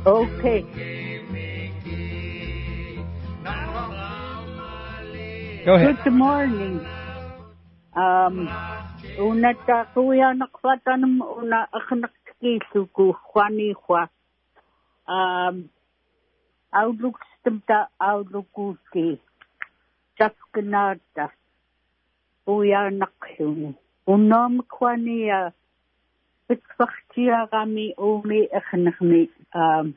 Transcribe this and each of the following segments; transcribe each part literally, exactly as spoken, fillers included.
Okay. Go ahead. Good morning. Um, una ta kuya nakwatanum una akhnakkiisuku khwani khwa. Um, outlook stemta outlookki. Tafknata. Kuya nakhuni. Unam khwani ya bitfakhtiagami umi akhnakmi. Um,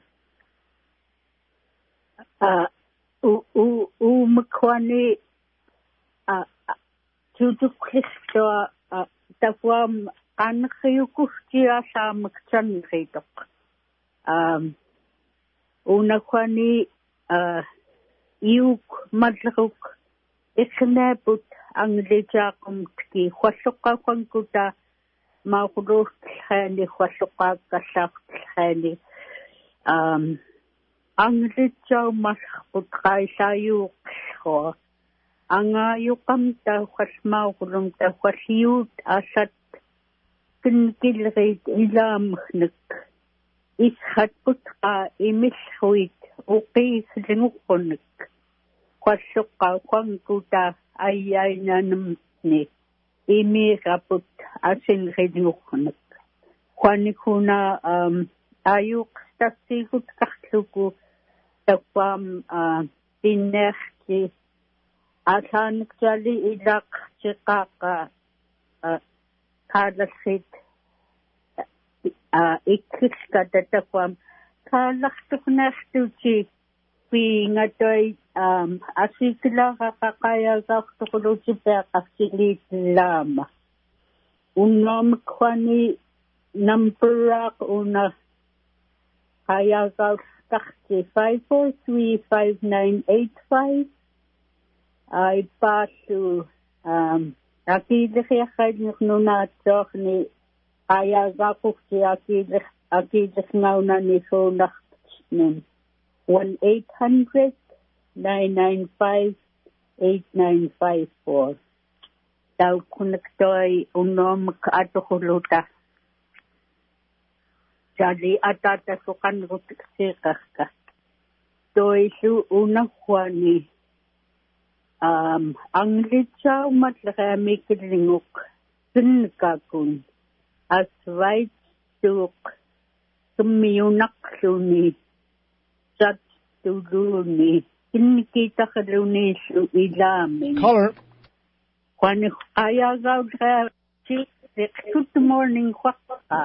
uh, u u u mkhwani a tutuklisto a tafwam kankhiyukustia sa mkchanritok um una kwani a yuk madluk ikhnabut ang lejakum tki khwashuqa kwankuta ma khudus khani khwashuqa kasaq khani um ang lejaw masbut khaisayuk kho anga yukam ta khasmaurum ta khasiut asat kinkilrit ilam khnik ishat putka imishuit uqi slingukonik khashuqa kwankuta ayayna namni imi raput asin ringukonik khwanikuna um ayuk stasikut kakhluku tawam uh, tinerki Asan kali ilak chikaka kalasit ikiska tatapam kalaktuk nastuchi pi ngatoy asikla kakaya kaktukuluchi pa kaksilit lama. Unam kwani namperak una kaya kakti five four three five nine eight five. I pass to um akidlich yakadnik nuna tsochni ayagakukti akidlich akidlich nauna ni so nachtnin one eight hundred nine nine five eight nine five four. Tau kunaktoy unom kaatukhuluta. Jadi atata sukan rutik sikaka. Toy su unakwani. Um, ang litsaw matlaka mikilinguk sinkakun as right tuk tumiyunak luni sat tuluni kinikita ka luni su ilamin. Caller. Kwan ayagaw ka si good morning kwa.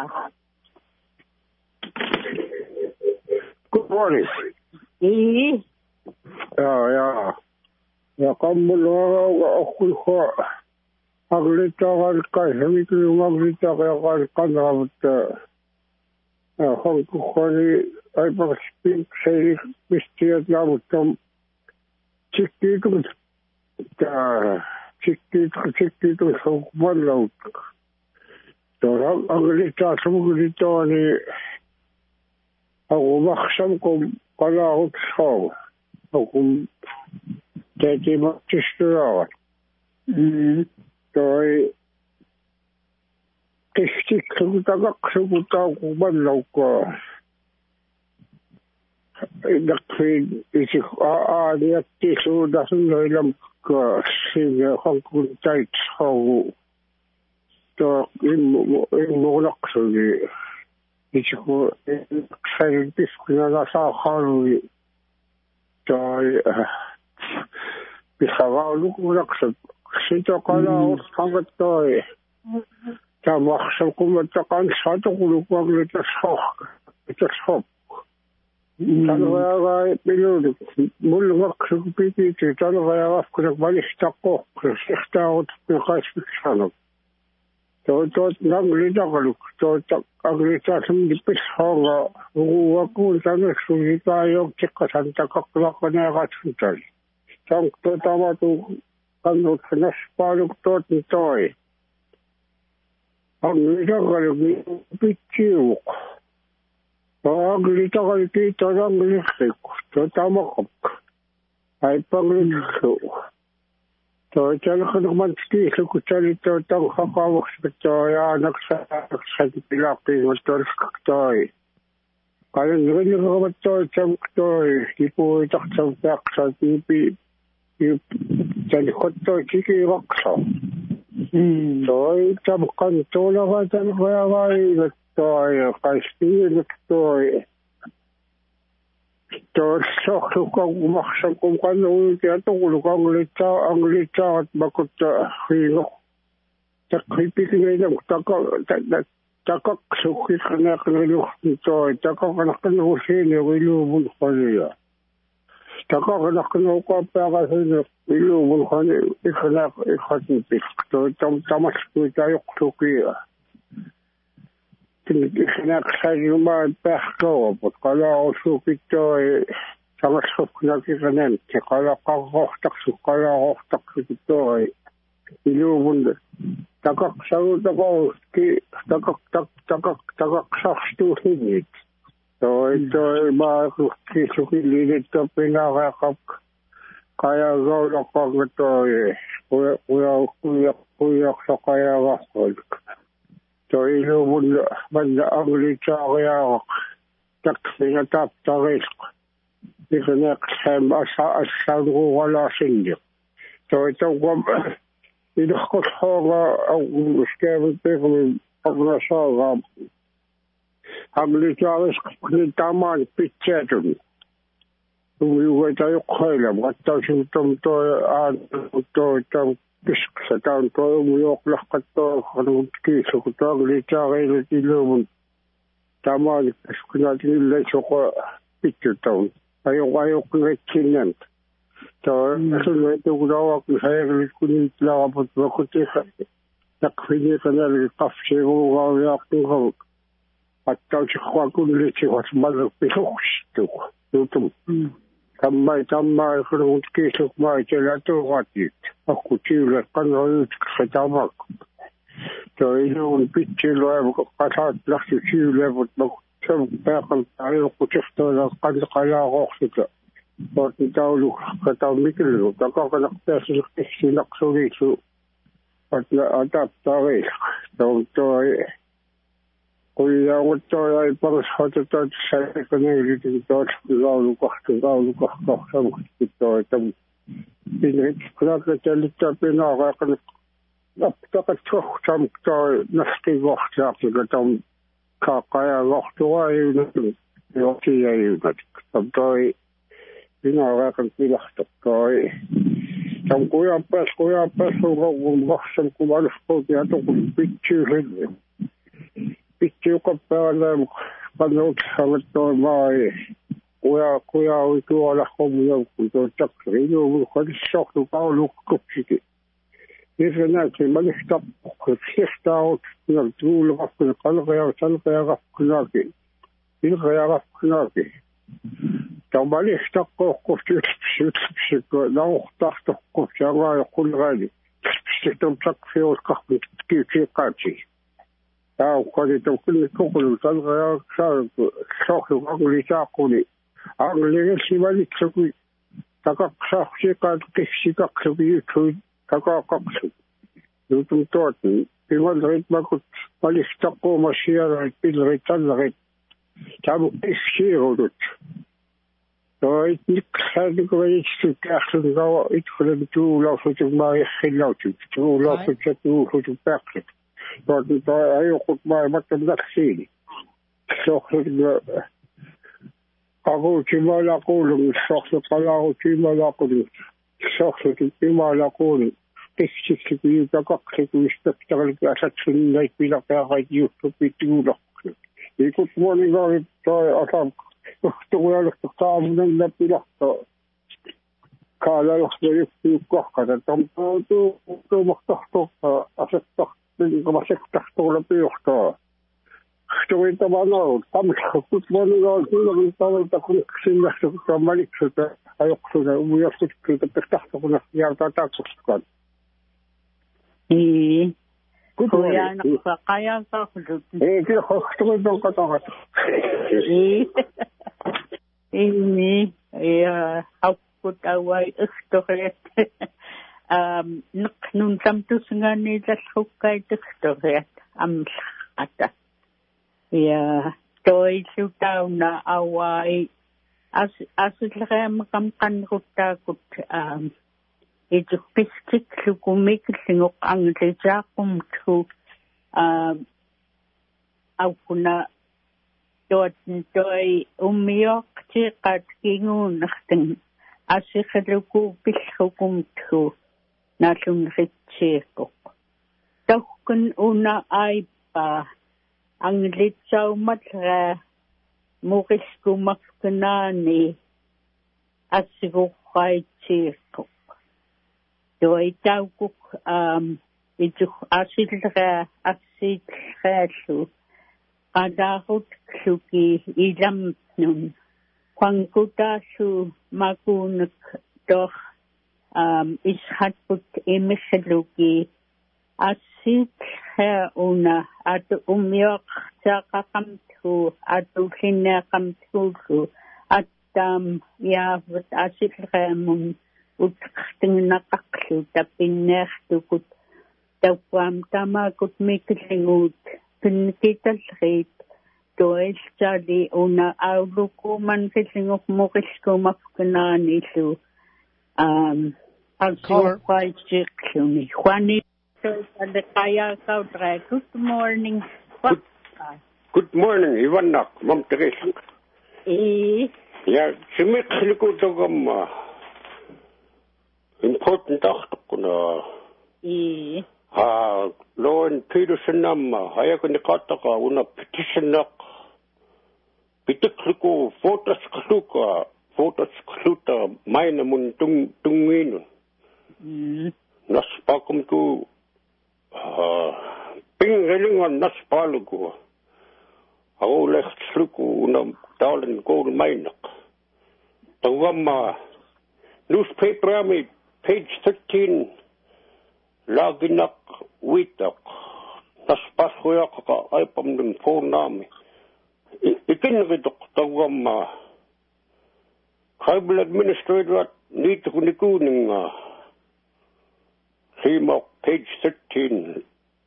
Good morning. Eh. Yeah, yeah. Ja kammulla okkulho aglitagal kai hemitu maglitagal kanavut ja honku khori ai pak speak sei mistiat namutam chikkitu ta chikkitu chikkitu sokmallau tora aglita sumuglitani agu makhsamkum qalaut shaw akum Tati maktistura. Mm. Toi kishtik sugutagak sugutag kubanlauka. Dakfin isik aadiyat tisu dasun loilam ka sige hangkun tait hawu. To imulak sugi. Isiku sayin piskuna nasa halu. Toi Pihavaluk ulaksak. Sito kala utkangat toy. Tamaksak kumatakan sato kulupag litasok. Litasok. Talawaya pilulik. Mulwak sugpipiti. Talawaya afkunak balistak ko. Krisikta ut nakasfiksanok. Tot nang lidakaluk. Tot aglitasam dipis honga. Uwakul tanak sugitayog tikasan takaklakanagatsuntal. Tang to tama tu kanut nas paluk tot toy. Ang lita kalug pichiuk. Ang lita kalug kita ang lisik. To tama kap. Ay pang lisik. To chala kanuk manski sa kutsali to tang kakawak sa to ya naksa naksa pilaki motor toy. Kaya nililikamatto chamkto ipo itaktam taksa tipi talikotto tikirokso. So itamkan tolaga tankayagai lattoy kaisti lattoy. To sokhukang umaksang kanu tiatulukang lita ang lita at bakot hinok. Takipikingay ng takak takak sukit kanak niluk nito takak kanak kanusin yung ilubun kaniya takak kanak kanuka pa kasi ilubun kaniya ikanak ikatipik to tam tamas ko tayo sukiya ikanak sa yung pahko but kala o sukit to tamas ko nakikanan kala kakoktak sukala koktak sukito ilubun takak saud ako ki takak tak takak takak sakstu hinit so ito ba ki sukilit to pinakakap kaya gaw ako ito eh kuya kuya kuya kuya sa kaya ako so ilubun banda ang lita kaya tak pinatap takis ikanak sam asa asa ko wala sinyo so ito ko idakot hoga ang skewet tegen pagnasaga haglitaris knitaman pitchetun uwi tayo khaila batta sintom to an to tam kisk sa taon to umuyok lakat to kanung kiso ko to glitare ilum taman kiskunatin lesoko pitcheton ayo ayo kretinen so nasunod ito daw ako sa elit kunin lang ako bakuti nakfini ka na rin kafse ko gawin ako at tao siya kwa kunin siya at malapilok ito tutum tamay tamay kung kisok may sila ito katit ako sila kanoy sa tamak so ino ang pitchilo ay kasat lang si sila at magsampakal tayo ko siya na kanakala ko sila Pati tao lu kata mikro takak nak pesi sinak suri su at na atap tawe tao to kuya ko to ay para sa to sa kanil dito to lu ko to lu ko ko sa to tam pinit kaya ka talita pinaka kan napaka to tam to nasti go sa to tam ka kaya go to ay no si ay tam to Pinaka kan pilahtak ko eh. Tam kuya pas, kuya pas, kung makasam kumalas ko, kaya ito kung picture rin. Picture ko pa na panood sa ito mga eh. Kuya, kuya, ito wala ko muna kung ito tak rin. Yung kadisok, ito pa ulo ko sige. Isa na, si malistak ko, sista ako, nagtulog ako, kala kaya, saan kaya ka kunaki. Hindi kaya ka kunaki. Tamalistak ko ko sik ko na ukhtak ko siya kung gali sitom tak feel ka ki ki kachi ta ko dito kun ko ko tal ga sa so ko ang lisa ko ni ang lege si malik ko takak sa si ka ki si ka ko bi ko takak ko dutung tot pingon rit ma ko malistak ko masya pil ritan rit tabu si rodut So ik niet ga ik wel iets te krijgen dan ik voor de toe loop ik maar geen loodje toe loop ik het toe voor te pakken dat het heel goed maar wat dan dat zie zo ik Ako chima la ko lu sok pala ko chima la ko lu sok chima la ko lu teknik ki ta ka ki spectacle ka sa tsun lai pila ka ka yu to pitu lo ikut mo ni ga to asam to wala to ka mo nang la pila to kala lo ko yu ko ka tam to to mo to asat to ko ma sek to la pila to Что это было? Там футбол играл, он стал такой сильный, что командир что-то, а я что-то, у меня что-то перестало, у нас я так так сказал. И куда на какая заходит? Eh, ты что это такое? И и я хавкут авай история. Ам, нхнун самтусгани засхуккай история. Ам ата. Ja, toi sutauna awai as asilream kam kanruttakut um itu piskik lukumik singok ang lejakum tu um aukuna dort toi umiok tiqat kingun nakhten asikhaluku pishukum tu nasun ritcheko tokkun una aipa ang litsaw matra murisku makkanani asigukay tiqok doi taukuk um itu asilra asilralu kadahut kluki ilam nun kwangkuta su makunak doch um ishatput imishaluki asit ha una atu umyok taqaqamtu atu hinaqamtu atam yavat asit ramun utqtingnaqaqlu tapinnertukut tawam tamakut miklingut pinkitalrit toel tali una auluku man kisingok mokisku mafkanani su um alkohol chikluni Juani. Good morning. Good, good morning, Ivana. Mom Teresa. Eh. Yeah, Jimmy Kilikutogam. Important kuna. Eh. Ah, Lauren Peterson nam hayakuni kataka una petition nak. Pitikliku photos kluka photos kluta maina mun tung tungin. Hmm. Naspakum tu. Uh, ping reling on nas palugo. Ako left sluku na dalen gold minak. Tawama newspaper ami page thirteen laginak witak. Nas pashoyak ka aipam ng phone nami. Ikinridok tawama tribal administrator at nito kunikuning uh, Simok, page thirteen.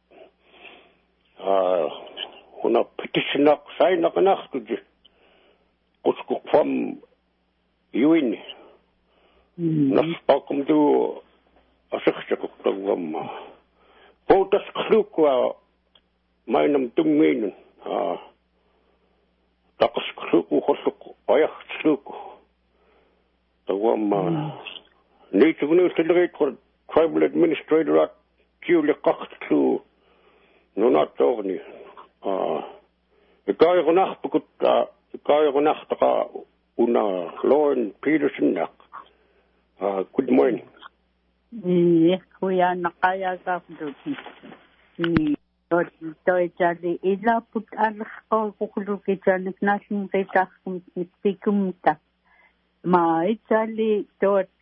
Uh, una petition nak say na kanak to kuskuk from yuin. Naspakum do asikshakuk tawam. Photos klukwa mainam tungmin. Ah, takas kluku kosuk ayak sluku. Tawam need to know to tribal administrator at Julia Coxtu no not Tony. Uh the guy gonach pukut the guy gonach taka una Lauren Peterson nak. Uh good morning. Eh, kuya nakaya ka duti. Ni dot toy jali ila put alakh ko kukuluki janik nasin kita kum pikum ta. Ma jali dot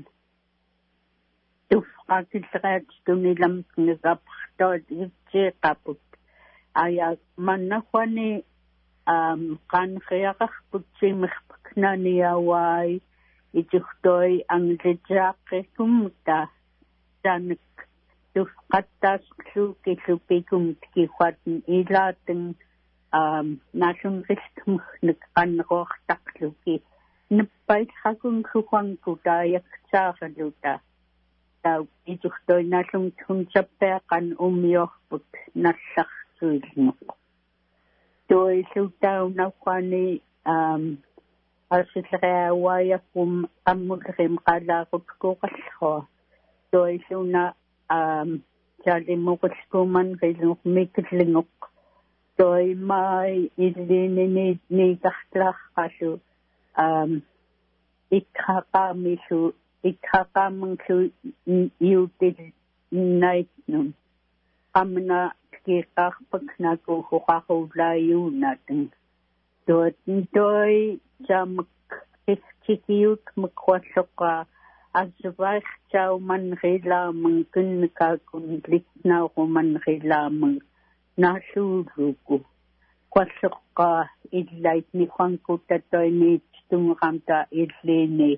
Tufqakilrat tunilam nigapxtod itseqaput aya mannakhwani um qanqiaqaqput simixpaknani awai itsuxtoy ang lejaqekumta tanik tufqattas kluki lupikum tikihuatin ilatin um nasun ristum nikqanroqtaqluki nippaitqakun khuqankuta yaktsaaluta tau itsuxtoy nalum tunsapeqan umioqput nallaqsuilnuq toi sutau nakwani um asilreawayakum ammulrim qalaqutkuqallho toi suna um jalimuqskuman rilnuq miklinguq toi mai illinini niqartlaqqalu um ikhaqamisu ikhakamangsu yutil night nun amna kikakpagna ko hukahulayun natin dot doy jam kiskikiyut makwasok ka asbach chow man lamang kun ka konflikt na ko man lamang nasuluko kwasok ka idlight ni Juan ko tatoy ni tumukamta idlini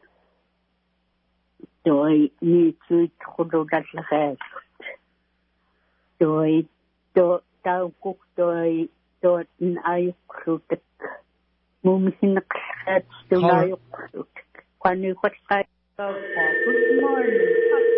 Doi ni tui tkhululat lahat. Doi do tau kuk doi tuotin ajukluutak muumisinneqsaqaat tunaajukluutak qaniuqatqaa good morning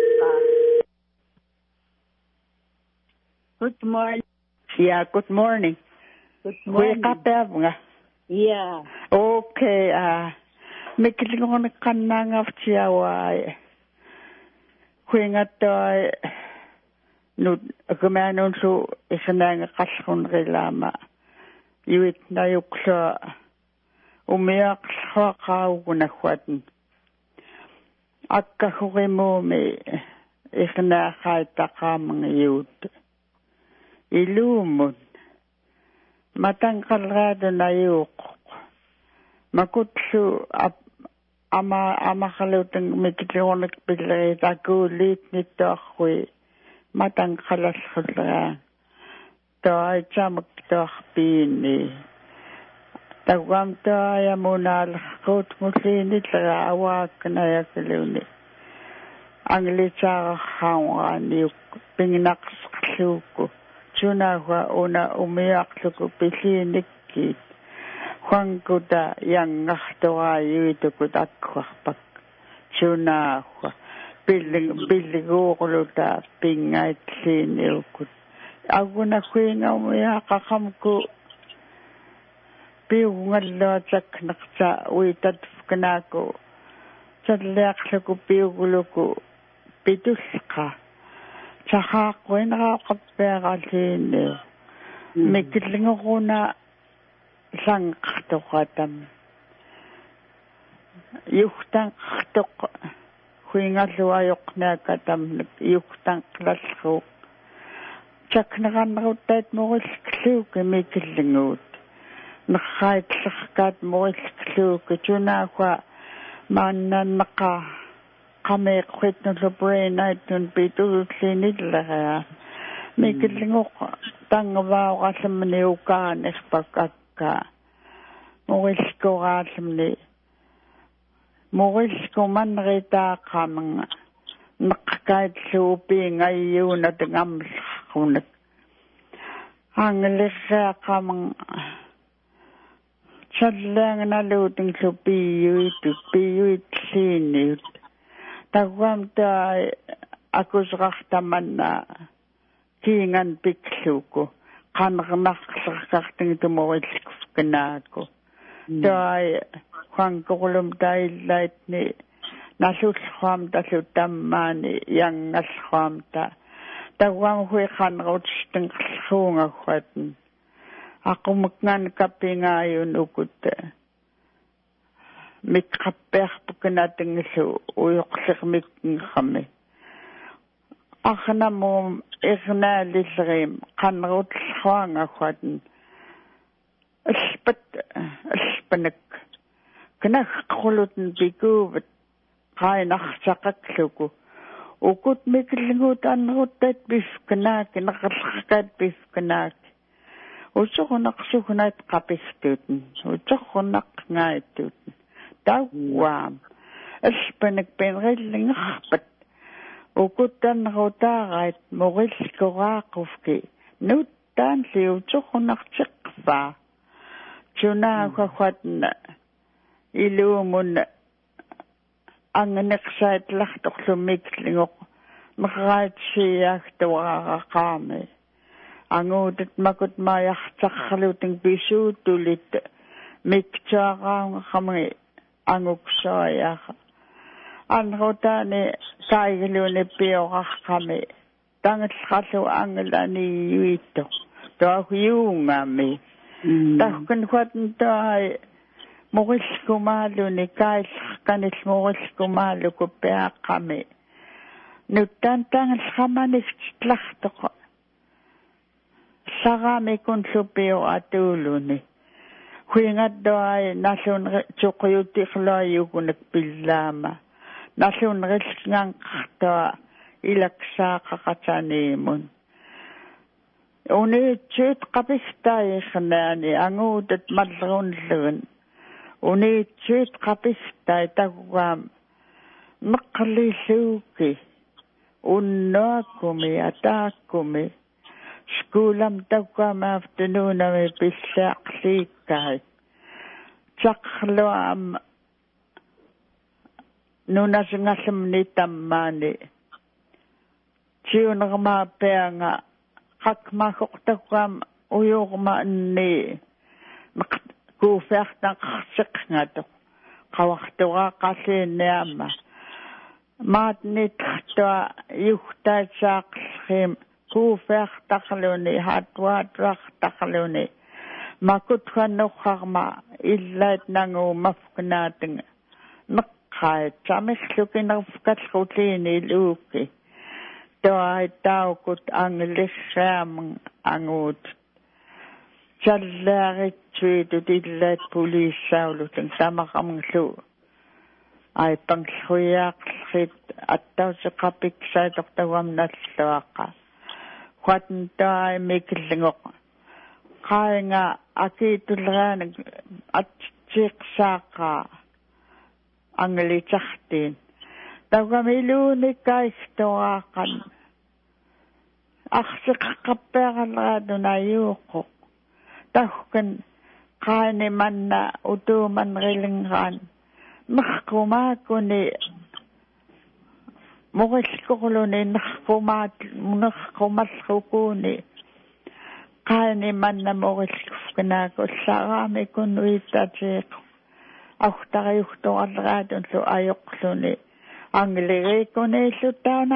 good morning yeah good morning good morning qaqapeavnga yeah okay ah mikilingorne qannaangaartiawaa huingatoi nu akumanunsu isanaanga qallqunrilaama yuit nayukla umiaqlaqaugunagwatn akkahurimuumi isanaaqaitaqaamanga yuut iluumun matanqalraadu nayuuq makutlu ama amaxalutang mikitliornik pilleriitakuuliit nittoarrui matanqalallullaa toaichamak toarpiini taguam toayamunaallerquut mulliinillera awaakkanayakaluni anglitsaararraungaaniuk pinginaqsqluukku tunahua una umiaqluku pilliinikkiit huankuta yangartoraayuitukut akkuarpak tunahua pilling pilliguuqluta pingaitliinilkut aguna huingaumuyaaqaqamku piugungalluataknerta uitatfkanaaku talliaqluku piuguluku pitulqa tahaaqquineraaqappeeraliinniu mikillingoruna sanqartoqatam yuhtanqartoq huingalluajoqnaakatam yuhtanqlallruuq takneranneruttaat morilkluuki mikillinguut nerraitlerkaat morilkluuki tunaaqua maannanneqa qameeqquitnullu brainaitun pitululliinilleraa mikillingoq tangavaaoqallamni ukaanerpak akka morilkoraallumni morilkumanneritaaqamanga neqqaitluupiingayyuuna tangammerqunak angelirraaqamanga challaanganaluutinglu piyuitut piyuitliiniut taguamta akusrartamanna kiingan pikluuku qanernerqlerkartingtumorilikufkanaaku taai huankoqulum taillaitni nallullruam tallu tammaani yangallruamta taguam hui qanerutstenqerluungagguatn aqumukngan kapingaayun ukut mikqappearpukanatingillu uyoqlermikngerami arnamum irnaalillerim qanerutellruangagguatn alpat alpanak knaqqulutn pikuuvat qainartaqaqluku ukut mikillinguut anneruttat pifkanaak neqerlerkaat pifkanaak usorunaqsugnait qapistuutn usorunaqngaituutn tauwaam alpanak penrillingerpat ukuttannerutaarait morilkoraaqufki nuttaan liusorunartiqqvaa tunaaquatna iluumun anganeqsaitlartorlumiklingoq merraitsiaagtuaraqaami anguutat makut maayartarraluting pisuutulit miktaaraungerami anguksoayaqa anrutaani kaigiluuni piorarqami tangelqallu angelaniuitto toahuiungami tahkan huatn toai morilkumaaluni kaillerkanil morilkumaaluku peaqqami nuttaan tangelqamanikitlartoqa saramikun atuuluni huingattoai nallun tuquyutiqlaayugunak pillaama nallun rilnganqartoa ilaksaaqaqataniimun uniitsut qapistaayernaani anguutat mallerunlugun uniitsut qapistaay taguam neqqalilluuki unnaakumi ataakumi skulam takwa afternoona me pissaqliikkai taqlo am nuna singallamni tammaani tiunarma peanga qakmaaqortakwam uyuurma anni kuufiartaqarsiqngatu qawarturaa qalliinniamma maatnittua yuhtaatsaaqlrim kuufiartaqluni hatwaatuartaqluni makutqannuqqarma illaat nangu mafknaatinga neqqaat samiqlukinerfkalluliini luuki toaitaukut anglissaamun anguut Challaaritsuitut illaat puliissaulutun samaqamnglu ai pangluyaaqlit attauseqapiksaitoqtawamnalluaqa quatntaai mikillingoq qainga akiitulraana atsiiqsaaqa anglitsartiin tawamiluunikkaistoraqan arsiqaqqappeeralraadunayuuqqu tahkan qaani manna utuumanrillingraan naqqumaakuni muqillqorluni naqqumaat naqqumallukuuni qaani manna muqillqufkanaaku ullaaraami kunnuittatiiq auhtariuhtoralraadunlu ajoqluni angliriikuniilluttaun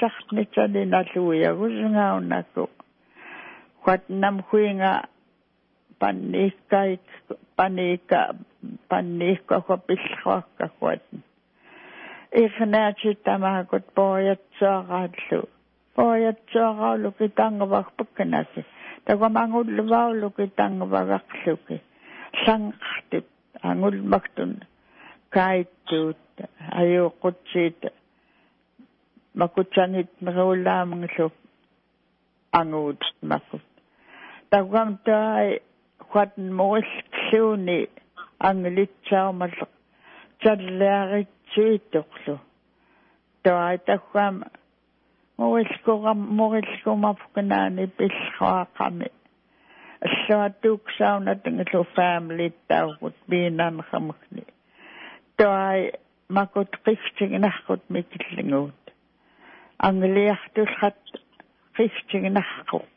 anglitsartnitsalinaluuyagusungaunnaku quatnam huinga panniikkaik panika panniikka pillruakka quatn irnaatitamaakut poojatsuaraallu poojatsuaraallu kitangavagpakkanaki takamangulluvaullu kitangavagaqluki sanqartut angulmaktun kaittuut ajuuqutsit makutsanit meruulaamanglu anguut makut tawam taai quatn muilluuni anglitsaumalleq challaaritsuitoqlu taai tawam muilluqam muilluqumafkanaani pillruaqami alluatuuksaunatanglu family taugut biinanqamagni taai makut qiftignarqut mikillinguut angliartulqat qiftignarquq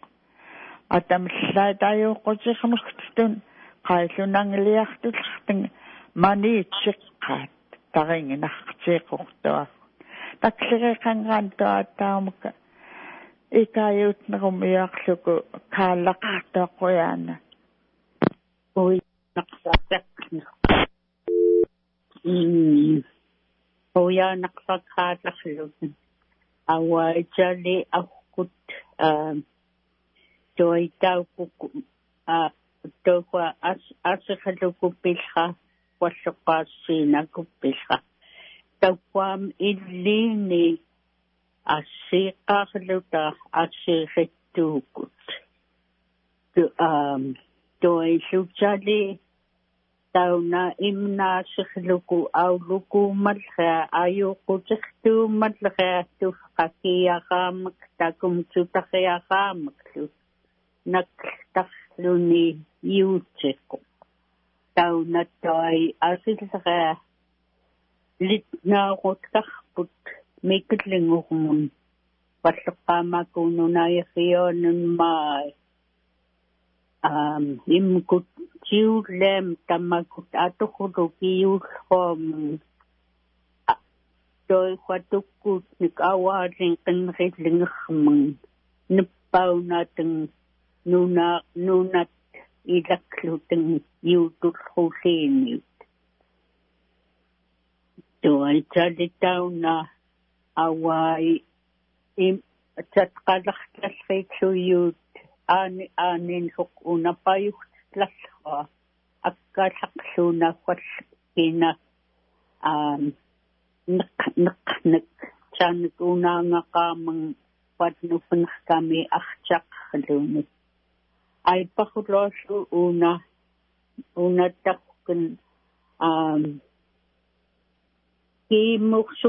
atamllaatayuuqqutiqmuktun qaillunangliartullartang maniitsiqqaat taringinartiiqortuaq taksiriqangaan tuattaamaka ikayuutnerumiarluku kaallaqartuaqquyaana ui naqsaqaqna mm oya naqsaqaallaqlutun awaitali aqut um toitaukuku a toqa as asiqalukupillqa walluqaassiinakuppillqa tawam illiini assiiqaarluta assiiqittuukut tu um toillutali tauna imnaasiqluku aulukuumalqa ayuuqutiqtuumalqa tufqakiaqaamak takumtutaqiaqaamaklu naqtaqluni yuutiqu taunattai asilqa litnaaqutqarput mikillingurmun palleqqaamakuununaiqiyoonun mai um imkut tiulem tamakut atuqulu kiulqom toi quatukut nikawaalin qinrillingermun nippaunateng nuna nunat ilakluteng yuutulqulliinniut toi talittauna awai im tatqalartallriitluyuut aani aaninsuq unapayuqtallua akkaalaqluunaffallkina um neq neq neq chanik unaangaqaamang patnufunqkami archaqluni aipaqulorlu una unattaqkun um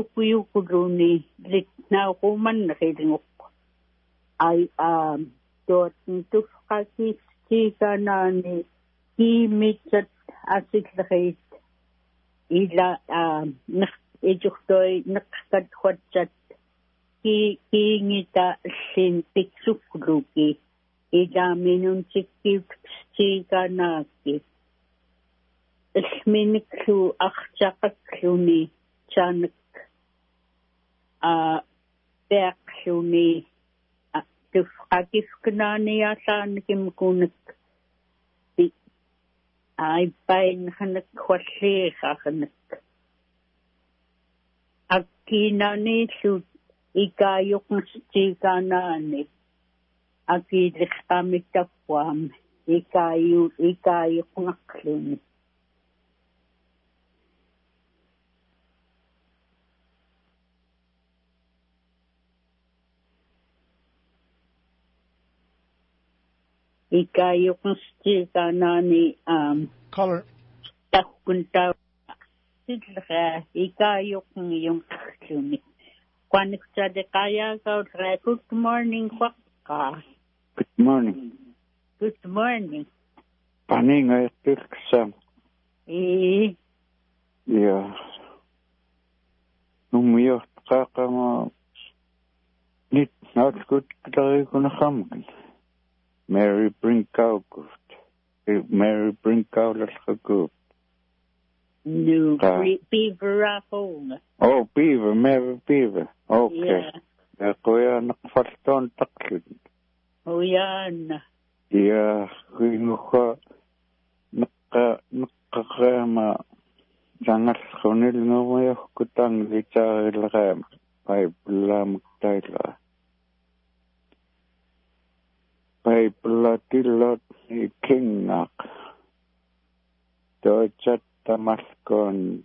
kiimursuquyuquluni litnaaqumannerilnguq ai um tuotn tufqakistiikanaani kiimitsat asillerит ila neq ijurtoi neqqat huatsat ki kiingita sin piksukluki ila minuntikkiustiikanaakki isminiklu archaqakluni chanak a peaqluni tufqakifkanaaniallaannikim kunak ai pain hanak khwalliiqarnak akkinani lu ikayuqnstiikanaani akiiliqqamittappuam ikayu ikayuqnaqluni ikayuqnstiikanaani um color takkunta sidra ikayuqn yungqluni Kwaniksadekayagaudra. Good morning, Kwakka. Good morning. Good morning. Paninga Tilksam. Eh. Yeah. Numio Kakama Nit not good Karikunaham. Mary Brinkow good. Mary Brinkow let's go. No, Beaver home. Oh, Beaver, Mary Beaver. Okay. Yeah. Kuya nakfarton taklid. Oh, yan. Yeah, kuya naka nakakama jangat kunil ngayo kutang licha ilagam ay bulam tayla. Ay bulatilot king nak. Dojat Tamaskon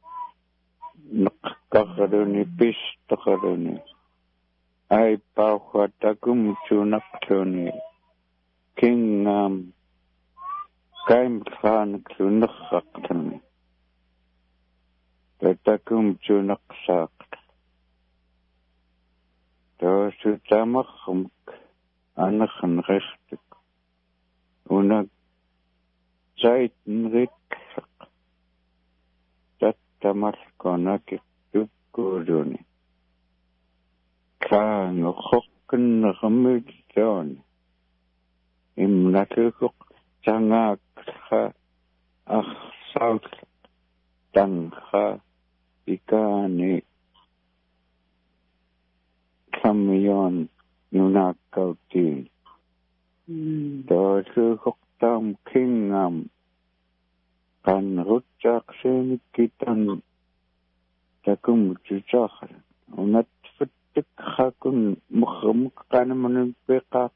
Nakakaruni Pistakaruni I Pauhatakum Chunakluni King um Kaim Khan Klunakakluni Tatakum Chunaksak Dosu Tamakum Anachan Restik Una Zaiten Rik Tamaskona Kikuduni. Kang Hocken Ramiljon. Im Natukuk Tangakha Ach South Tangha Ikani Kamion Yunakauti. Dosu Tam Kingam. Kan rutjak sen kitan takum tujahar unat fitik hakun mukhamuk kan manun peka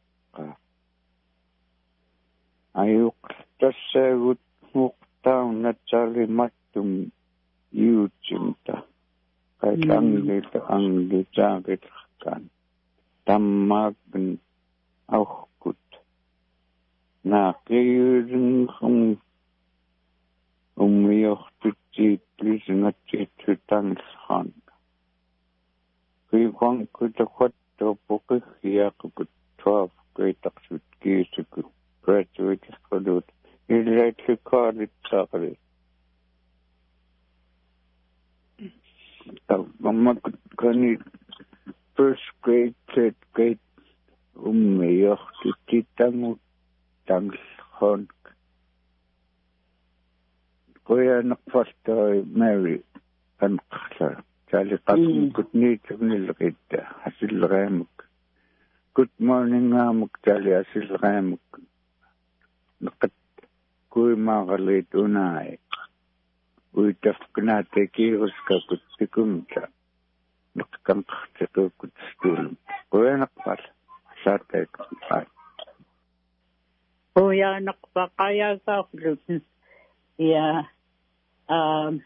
ayuk tasagut mukta unatali matum yucinta kailang dito ang dijagit kan tamagan auhkut na kayurin kung Umioch tutti plisnati tutanghan. Kuiwang kutakwatto pokihia kutwaf kuitaksut kisuku. Graduate kodut. Ilait hikarit sakari. Mamakut kani first grade, third grade. Umioch tutti tangut tanghan. Kuya nakfasta Mary kan kasa Charlie kasum kutni chunil kita hasil ramuk. Good morning amuk Charlie hasil ramuk. Nakat kuy magalit unay. Uy tafkna tekirus ka kutikumta. Nakakang kasa ka kutistul. Kuya nakfas satay kapay. Kuya nakpakaya ka kutin. Yeah. Um,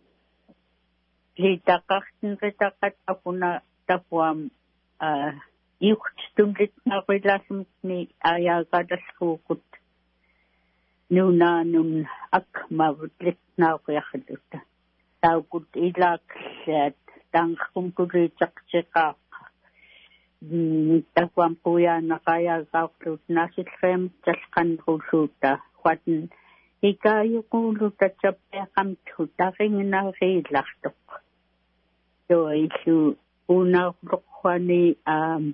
Litakaktin kitakat ako na tapuam uh, yukstumlit na kailasam ni ayagadas kukut nuna nung akmavutlit na kaya kaluta. Tawkut ilak set tang kumkulitak tsekak takwam kuya nakaya kauklut nasilrem talkan kuluta huatin ikayo kuluta chape kam tuta ringna rilachtok so isu una rokhwani um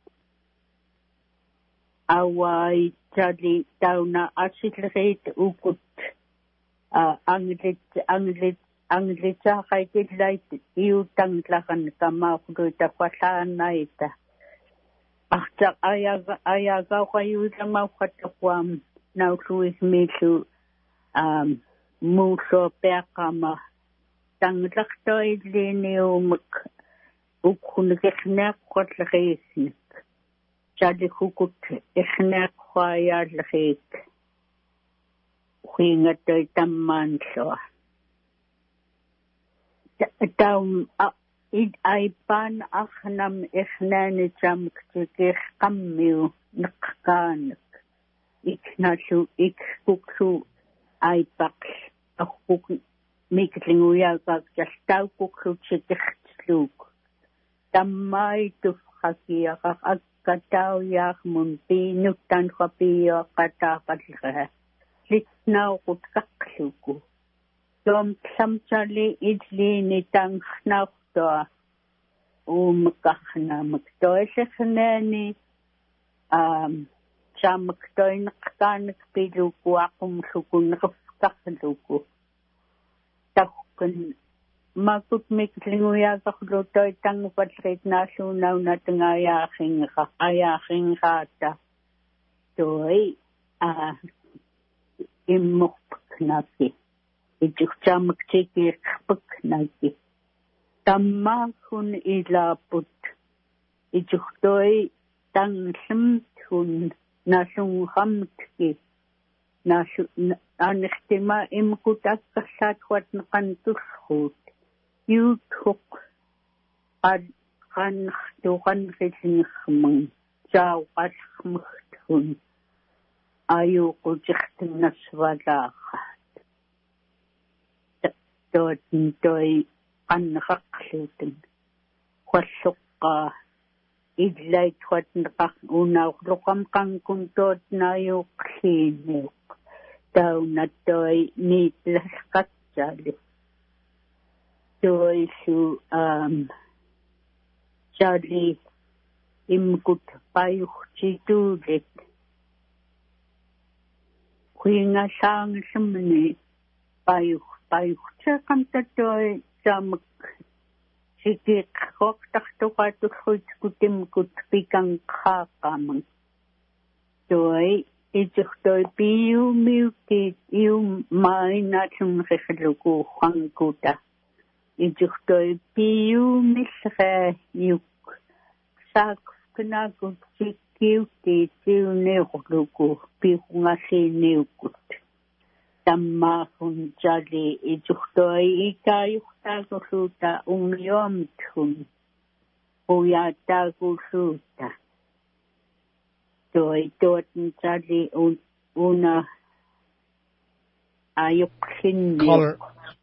awai jadi tauna asilret ukut anglit anglit anglitsa kaitilait iutang tlakan kamakhuluta kwasanaita Achtak ayaga ayaga kayo lamang katakwam na usuis misu um muso pekama tanglakto idliniyo mak ukunigeknek kwatlakisnik jadi hukut eknek kwayar lakik huingatoy tammanso taum id aipan akhnam ikhnani jam ktikir kammiu nakkanak iknasu ikkuksu aipak akuk miklinguya kak jastau kuksu tsikichtsluk tammai tufhakia kak akkatau yak munti nuktan khapia kata katlika litnau kutkakluku Tom samsali idli nitang nakto umkahna maktoy sekhnani um samktoy nakkanak piluku akum sukun nakakluku takun makut miklinguya kaklutoy tang patrit nasunaw na tangaya king kaya king kata toy ah imuknaki Ijukchamak cikir kapag nagi. Tamakun ilaput. Ijuktoy tangsimtun nasunghamtki. Nasu anihtima imkutak kasatwat nakantushut. Yuthuk ad kanhtukan risinghmang. Jaw kasmhtun. Ayuko jikhtin naswalaka. Toy toy anraklutin kwasukka idlay twat nakak unaw lokam kang kuntot na yung klinik daw na toy ni laskat jali toy su um jali imkut payuh chitulit kuinga sang semeni payuh payuh cakam tatoy jamak sikik kok takto kato khut kutim kut pikang khakamang toy ijuktoy piu miuki iu mai na chung khluku khangkuta ijuktoy piu misre yuk sak kna kut sikiu ti tiu ne khluku piu ngasi neukut Tammahun jali ijuktoy ikayuktagusuta umyomtun uyatagusuta toy totin jali una ayukhin Caller.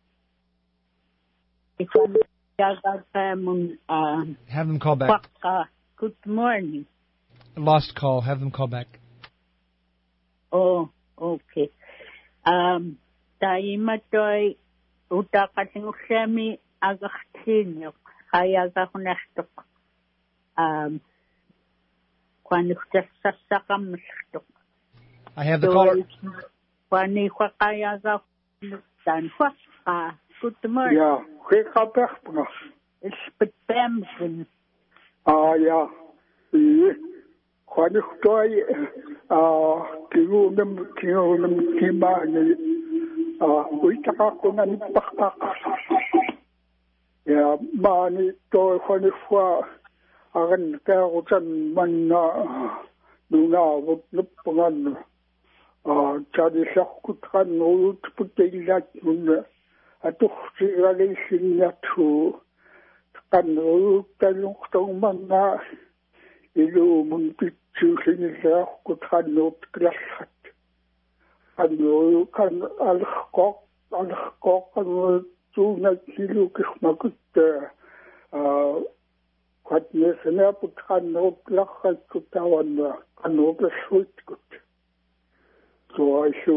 uh, Have them call back. Good morning. Lost call. Have them call back. Oh, okay. Um, taimatoy utakating usyami agaktinyo kaya kahunastok um kwanuktasasakam stok. I have the caller. Kwani kwa kaya kahunastan kwa good morning. Ja, geen kapechpras. Ispetpemsen. Ah ja, kwani kutoi ah kiu nem kiu nem kima ni ah uitaka kuna ni pakak ya mani to kwani fwa agan ka utan man na nuna wut nupangan ah jadi sakutkan ut putilat nuna atuh sigali sinyatu kan ut kalung mana ilu muntik Susinisa kuthanot klasat. Ano kan alkok alkok ano tunag silu kismagut ah qad nesanaput qannuuplaqakkut tawanna qannuuplassuitkut so isu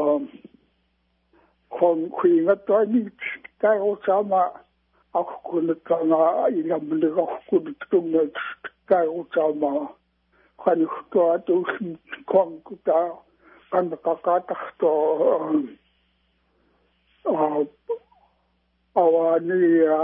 kon kuingattoimit taarutama aqunutanga ilamliqarkunuttungat taarutama qanurtuatuusmi konkuta qanqaqatarto awani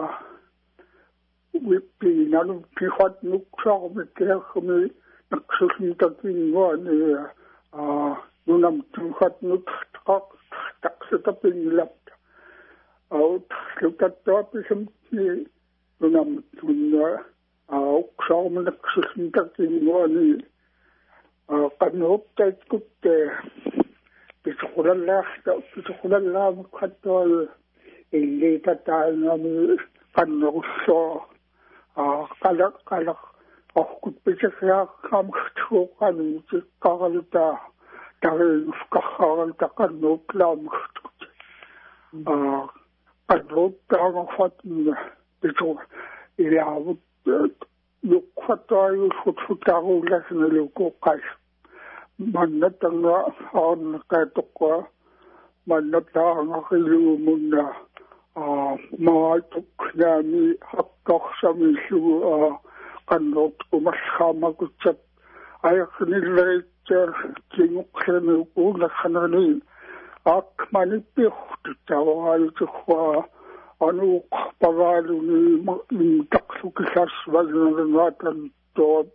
wippi nanu pihat nuksarmi kermi naksusintakingoani nunam tuhat nutqaq taqsatapinilap au taqsatapisumni nunam tunna uksarmi naksusintakingoani qannuuptaitkutte pisuqulallaaxta pisuqulallaamukhattual illitataangami qannerussoo qalaq qalaq orkut pisaqaaqamxtuuqani tiqqaralta tariinufqarraralta qannuuplaamxtut qannuuttaangerfatna pisu ilaavut yuqqattaayussut futaaruullasinalukkuqqas mannatanga aarneqaatoqqa mannattaangariluumunna maatuk naami haqqarsamiillugu qannuut umalsaamakutsak ayaqnilleritser kinguqsaniukuunersanani aakmanippiortut tavaaluterwa anuuq pagaaluni taqsukisasvalnernaatan toot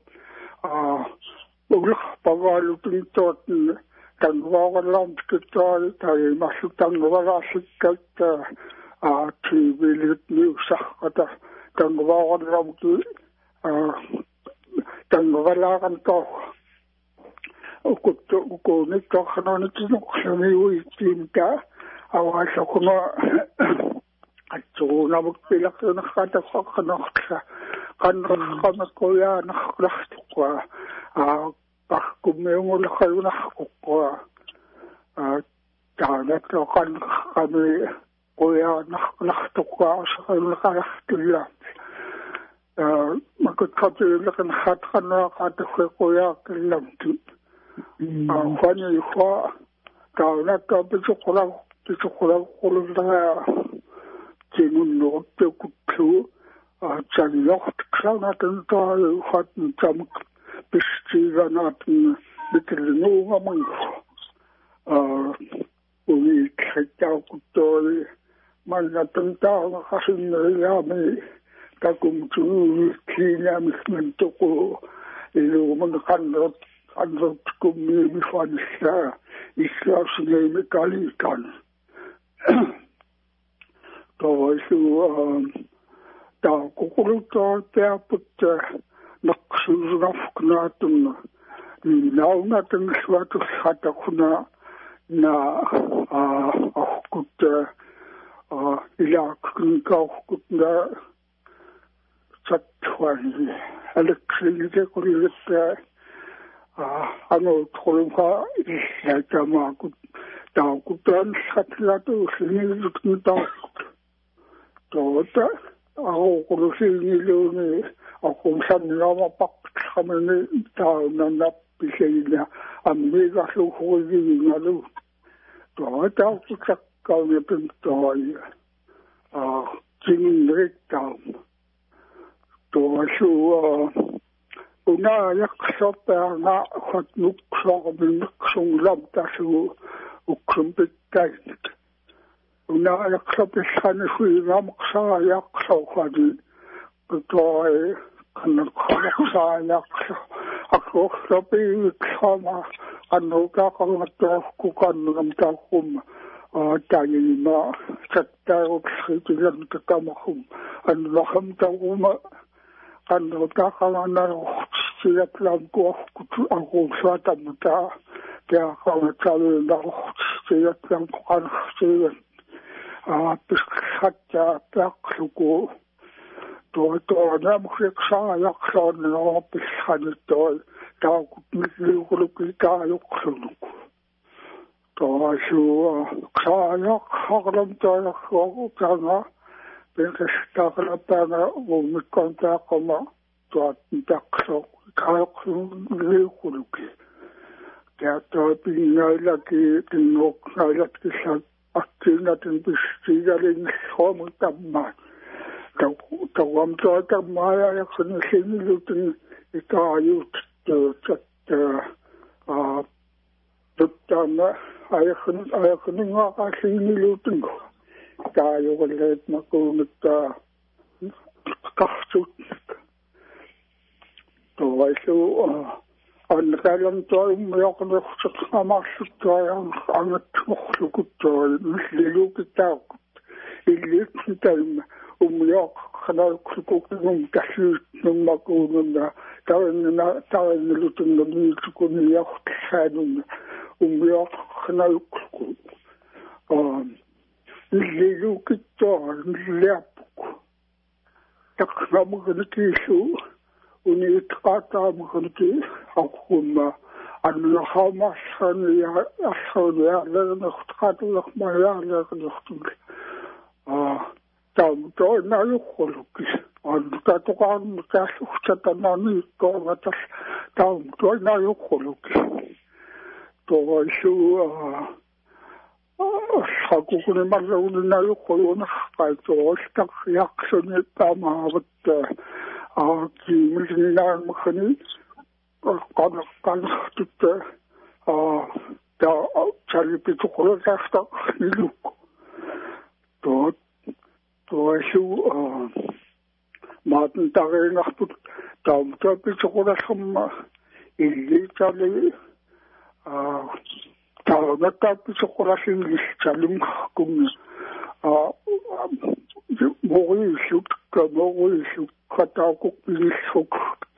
ulah pagaalutin tootn tanvaaqallaamtikkaali taimassu tanvalaassikkalta aakiivilit niussarqata tanvaaqallaamki tanvalaaqantoor ukuttu ukuuniktornanikinuqsamiuittiimta avaasaquma atsuunamuk pilaqqinerqataqqanerqa qannerqamakuyaanarlartuqqa qarkummiungulaqalunarquqqa taanatto qannerqami quyaanarlartuqqa asaqaluneqalartulla makutqapiuleqanerqatqannuaqaataffe quyaaqillamti qaniiqa taanatto pisuqula pisuqulaqqulullaa tinunnuqtukutlu tsanyortqsanatan hatn tamak pistiganatn bitilnuugamangu uiikkaittaaquttooli mannatantaaaqasinneриами takumtuukiinaamismantoqu iluumun qannert qannерtkummiimifanissa issaasingeimi kaliitan toisu taaququluttoorpiarputta naqsuusunarfuknaatunna naunatangsuatussataquna na orkutta ilaaqkunkaorkutna sattuani aleksilitequlitta anuutqulunqa illaatamaakut taaqutaanssatlatuussiniilutnutaaqut toota aququlusiiniluuni aqumsanniamapaqtaqamani taunannappiseina ammiigarluuruigiingalu tootaaqqutsaqqaunapin toaya kinginrittaum toasu unaayaqsorpeanga hatnuksorminneqsunglam tasu uksumpikkainik unaayaqsorpissanisuingaamaqsaayaqsorqani toi qannerqalaqsaayaqso aqsorsopiiksama qannuukaaqarngattoorku qannungamtaaqum taayima sattaaruksritilan takamaqum annaqam taquma qannuukaaqarnanaortilatlaam kuorkutu aquusaatamuta teaqarnataaluunarortilatlaam qanartilat piskhatta taqluku toitoonamukseqsaayaqsoornerorpissanittool taaqutmilliuqulukikaajuqsunuk toasu qsaayaqharlam toalarruaqutanga pinqistaqlapaanga uumikkontaaqama tuot takso kauksun liukuluki. Teattaa pinnailaki tinnoknailatkin aktiinatin pistiikalin suomutamaan. Tauam tuotamaa ja kun sinilutun itaajut tuota tuttama ajakun ajakun ngaka sinilutun. Taajuulle että makuunuttaa kahtut. Toisu annetaan toimme jokaisesta amassuttua ja annettu lukuttua liukitaukut. Illiiksin täymmä. Umjokana kukunun käsyytnun makuunun ja täynnä lutunna niiltukun johtasäännun. Umjokana yksukun. Liukittua liapukku. Takna mukana kiisuu. Unit kata mukana kiisuu. Akkumma. Anna hamassan ja assan ja lernakt katulak ma ja lernaktul. Tämä on näin juhlukki. Antaa tukaan mitä suhtata niikkoa tässä. Tämä on näin juhlukki. Toisu hakukunen marraunin näin juhluna. Kai toista jaksoni päämaavat kiimisen näin mukani. Kannahtut salipitukula tästä nilukku. Tuo Toisu maaten tarinahput taumutapitsukulasamma illi tali taunatapitsukulasin listalum kun morisuk morisuk kataukupilissuk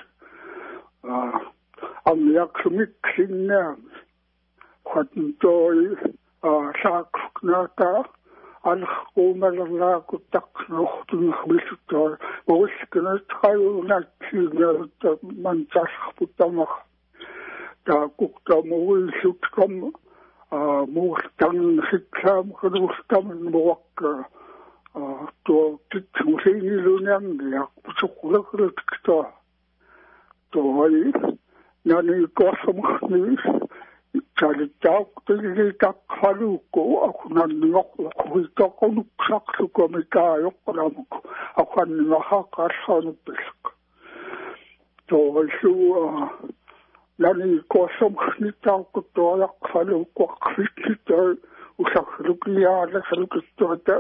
amjaksumiksinna khatun toi saaknata alkuumalla kun taknohtun hvisuttaa voiskena tajuna kiinniä mantasputtama ta kukta muisutkam muustan siksam kadustam muokka tuo kitsusinilunang ja sukulakta toi nani kosmahni Täällä tauttiin takhaluko, akunan nokkuhi takonuksaksukko mikä jokkolamuko, akunan nahakassanupiska. Toisu, nani kosomhni taukkoa jakhaluko, kvitsitoi, usaklukiaale, salukittoita,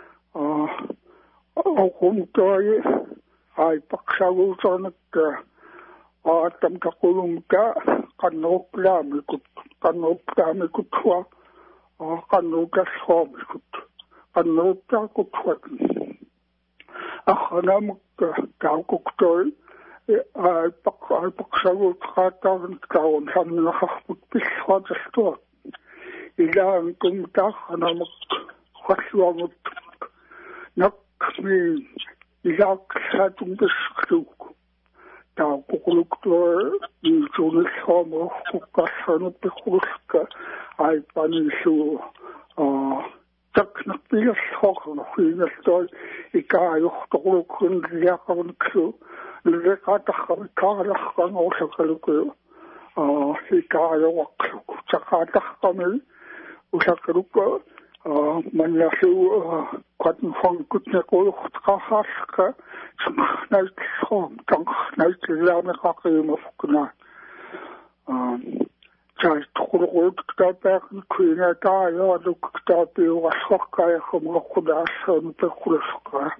akuntoi, aipaksaluutonakka, aatamka kulumka, kannoklaamikut, kannoklaamikut huo, kannokäshoomikut, kannoklaamikut huot. Ahanamukka kaukuktoi, aipaksalut haatavan kauan samnahahput pishuotastuot. Ilään kun tahanamukka huosuamut, nakmiin, ilaaksäätun piskluukku. Tämä kukuluktua niisuunnishommo kukassanut pikuska aipani suu taknak pias hohno hiinastoi ikaa johtokulukun liakavanniksu lirekaatahkami kaadahkan osakaluku ikaa joaksuku sakaatahkami osakaluku manyasu katn fankutne kuluhtkahaska näit som tank näit lämä kakimofkuna sai tukulukut tapakin kuina taa ja lukta piuasokka ja kumukudassa pekuluskaa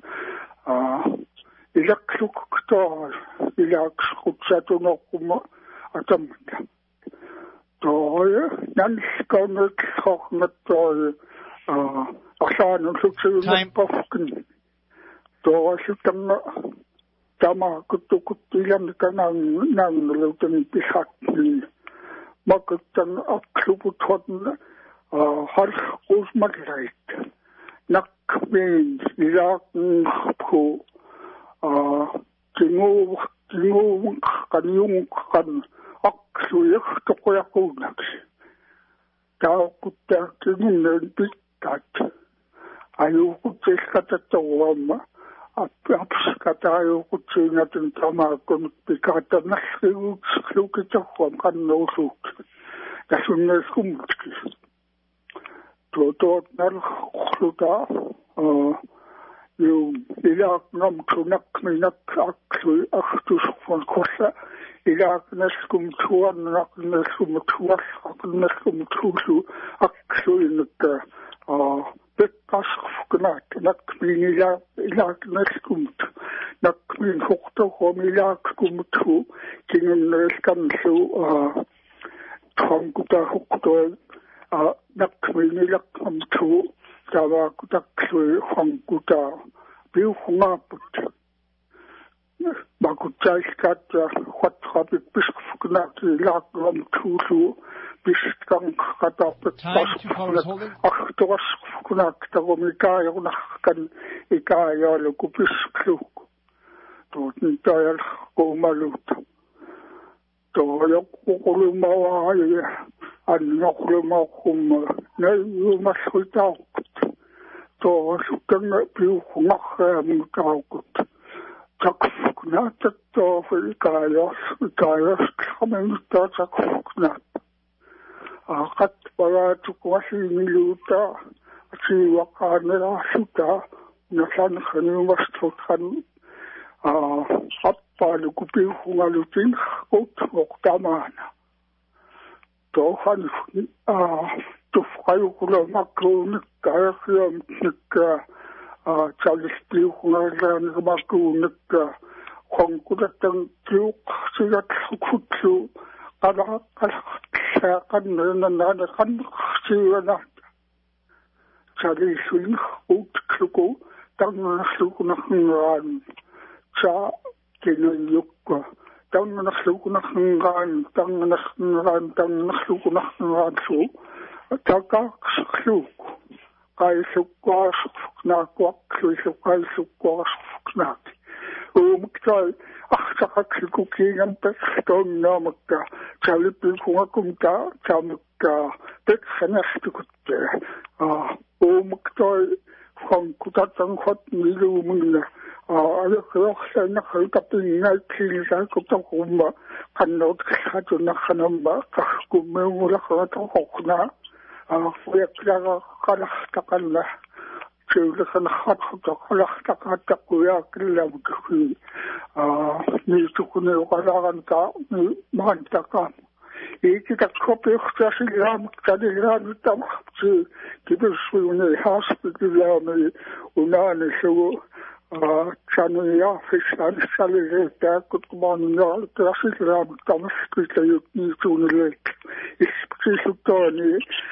ilaksukto ilaksukutsatunokuma atamta toi nanskaunut hohmat toi asaanun sukselun pofkin toisutama tämä kutukuttu jämmikä nännöluten pisattiin makuttan aksuput hodn harkusmatleit nakmiin ilaakku tingu tingu kan jung kan aksu jahtokojakuunnaksi taukuttaa tingunnen pitkät ajukut iskatatouamma апскатааюукутсиинатун тамааккунут пикаатаннарлигууксерлукитарруам каннерусуук тасуннеэскуммутки тоотоот налхлута а ю илаакнам тунакминак аксуи ахтусфон корса илаакнаскум туарнакнаскум туарсакнаскум тулу аксуинукка а пеккасфкнат накминила илаакнаскумт накмин хоқтохомилааккумту кингэннэскамсу а тронгутахуктоо а накминилаккамту таваакутаксуи хонгута биухунгааппут макутсааскаатта хатхапик пискфкнаати илааккам туулу писккан катарпек ахторасфкнаак тагомикаайорнаркан икааяалу куписклук тоотин таял коомалут тоойоккулумаваая анноклумааққумма наюмассуитааққут тоосукканга пиухунгарраамутааққут такфукнааттаттоофикааяас икааяас хамангуттаатакфукнаат аақат параатукуасиинилуута асиуаққаанераарсута насанханиумастутхан а аппалу купиухунгалутин коттоқтамаана тохан а туфқаюкуламаккуунник каахиамникка а чалистиухунгалаанигмаккуунникка хонгкулаттан киуқсигатлукутлу qala qala qannernaana qannersiuanaat salisuin utkluku tarnarlukunarngaan sa kinuyukka tarnarlukunarngaan tarnarngaan tarnarlukunarngaan su takaqsluuk qaisukkaasuknaaqquaqluisuqqaisukkuarasuknaak uumuktai ахтақаккукииган пэкстооннаамакка чалиппикунгаккумта таамакка пэкханартукутта а оомуктой франкутатанхот милуумунна а алехлорсанахалтаппингaalkilisaakutaqumma qannerutkallatunarranamma qarkummeungulaqarataqorna а фуяклараққалартақалла чеулеханаххатхутақалартақааттаққуяаккилламукки а нитукунеоқалааранта мантақа икитаккопиортасилаамак талилаануттамарти киберсууне хаспитилаами унаанисугу а чануя фишансалилеэттааккутмаанунаа классилаамак тамаскитаюк нитуунелеэт испитисуттоони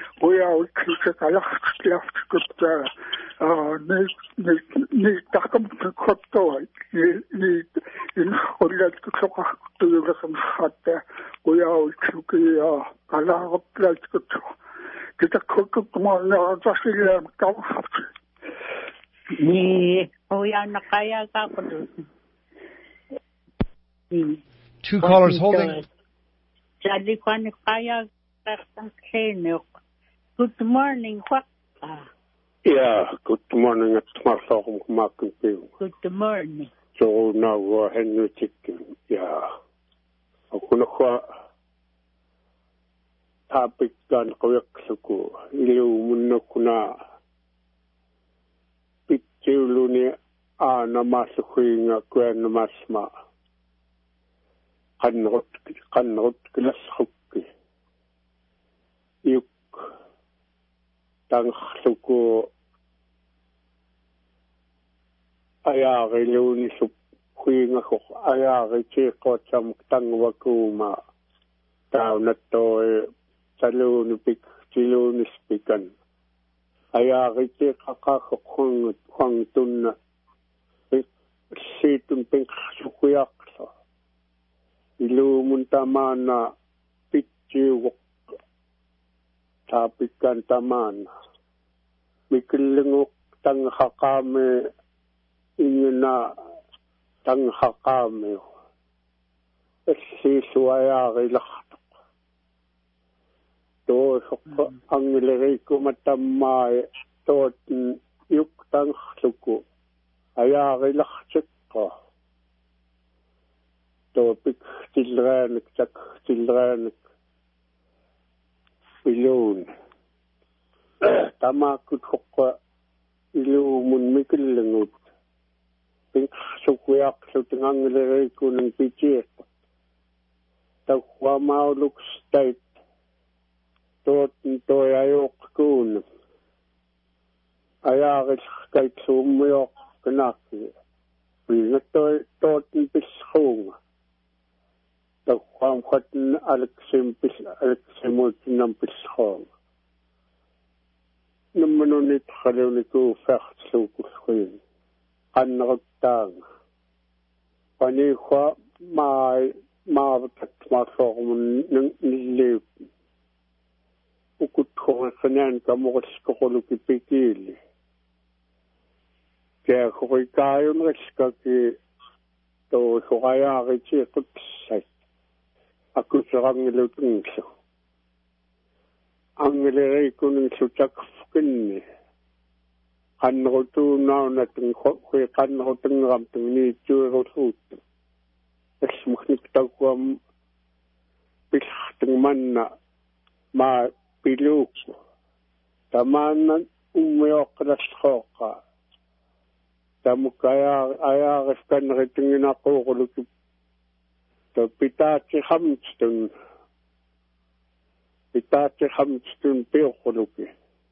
уяуиккалартилафтикутта а не не не такамтхоттоо ни ин холлаткутсоқартуюласамхатта уяуиккукиа калаарплаткутсо китаккуттумаарнератасилаама тавхарти ни оянақаяақақуту Two callers holding. Good morning, what? Yeah, good morning. It's Martha Markin. Good morning. So now we're Henry Chicken. Yeah. Akunawa topic gan kawaksuku. Iliu munakuna pitchuluni a namasukhinga kwen namasma. Kanrot kanrot kilasukki. Yuk tangsuku ayaari leuni sup huinga ko ayaari cheko cham tangwakuma taunatto saluni pik chiluni spikan ayaari cheka ka khong khong tunna situn pink sukuyakso ilumuntamana pitchiwok tapikan tamana mikilingok tanghakame ingina tanghakame esisuayari lahtok to sok angileriku matamay tot yuk tangsuku Ayaaqilaqtiqqa. Toopik tilraanik tak tilraanik. Iluun. Tamakut hukka iluumun mikillangut. Pinksukuyaksut nganglerikunan pichiqqa. Tawamaulukstait. Tootn toi ayoqkuun. Ayaaqilqait suummiyoq kanaki. Pinga toi tootn pishuunga. Tawam khatn aleksim pis aleksimultinam pishuunga. Nummanunit khaluniku faxtsukusquin. Qannaqtaanga. Paniqa mai maavat maasooqmun nilliip. Ukut khoriqnan kamuqisqoquluki pikiili. Kaya khurikaayun riskaki to suqayaaqiti qutsait. Akuserangilutungsu. Angilerikunun sutakfkinni. Qannrutuunaunatun khui qannrutungeramtung niitsuirusuuttu. Esmukhnik tawam pilhtung manna ma piluukku. Tamaannan ummiyoqqalasqooqa. Tamukaya ayaaqiskanneritunginaquuquluki. To pitaati khamstun. Pitaati khamstun piuquluki.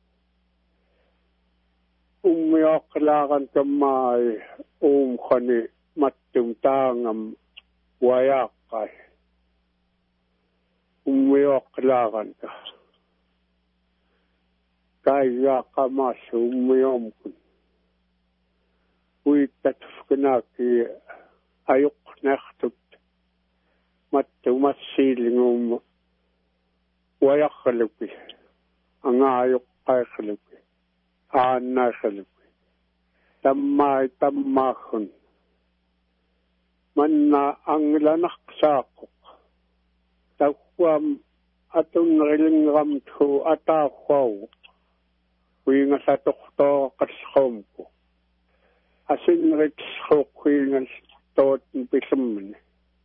Ummiyoqqalaagan kammaai uumkhani mattum taangam wayaqqai. Ummiyoqqalaaganta. Kaiyaaqamaassu ummiyomkun. Uittatufkinaaki ayuqnertut. Mattumassiilingum wayaqqaluki. Anga ayuqqaiqaluki. Aannaaqaluki. Tammaai tammaakhun. Manna anglanaqsaaqquq. Tawam atunrilingamtu ataaqwau. Uingasatuqtoo qasqoomku. Asinritsquq uingas tootin pisammani.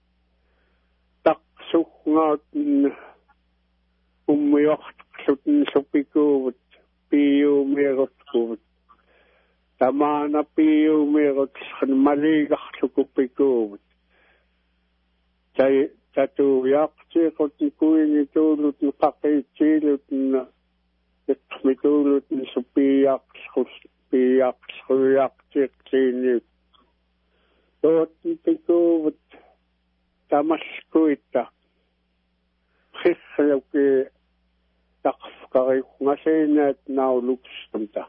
Taqsuqngautun ummiyoqtaqlutun supikuuvut piyuumiirutkuvut. Tamaana piyuumiirutsan maliigarlukupikuuvut. Tai tatuuyaaqtiiqutun kuingituulutun qaqiitsiilutun iqmituulutun supiyaaqsqus piyaaqsquyaaqtiiqtiiniut. Tootin pikuuvut tamaskuita. Khissluki taqfqariqngasinaat naulukstumta.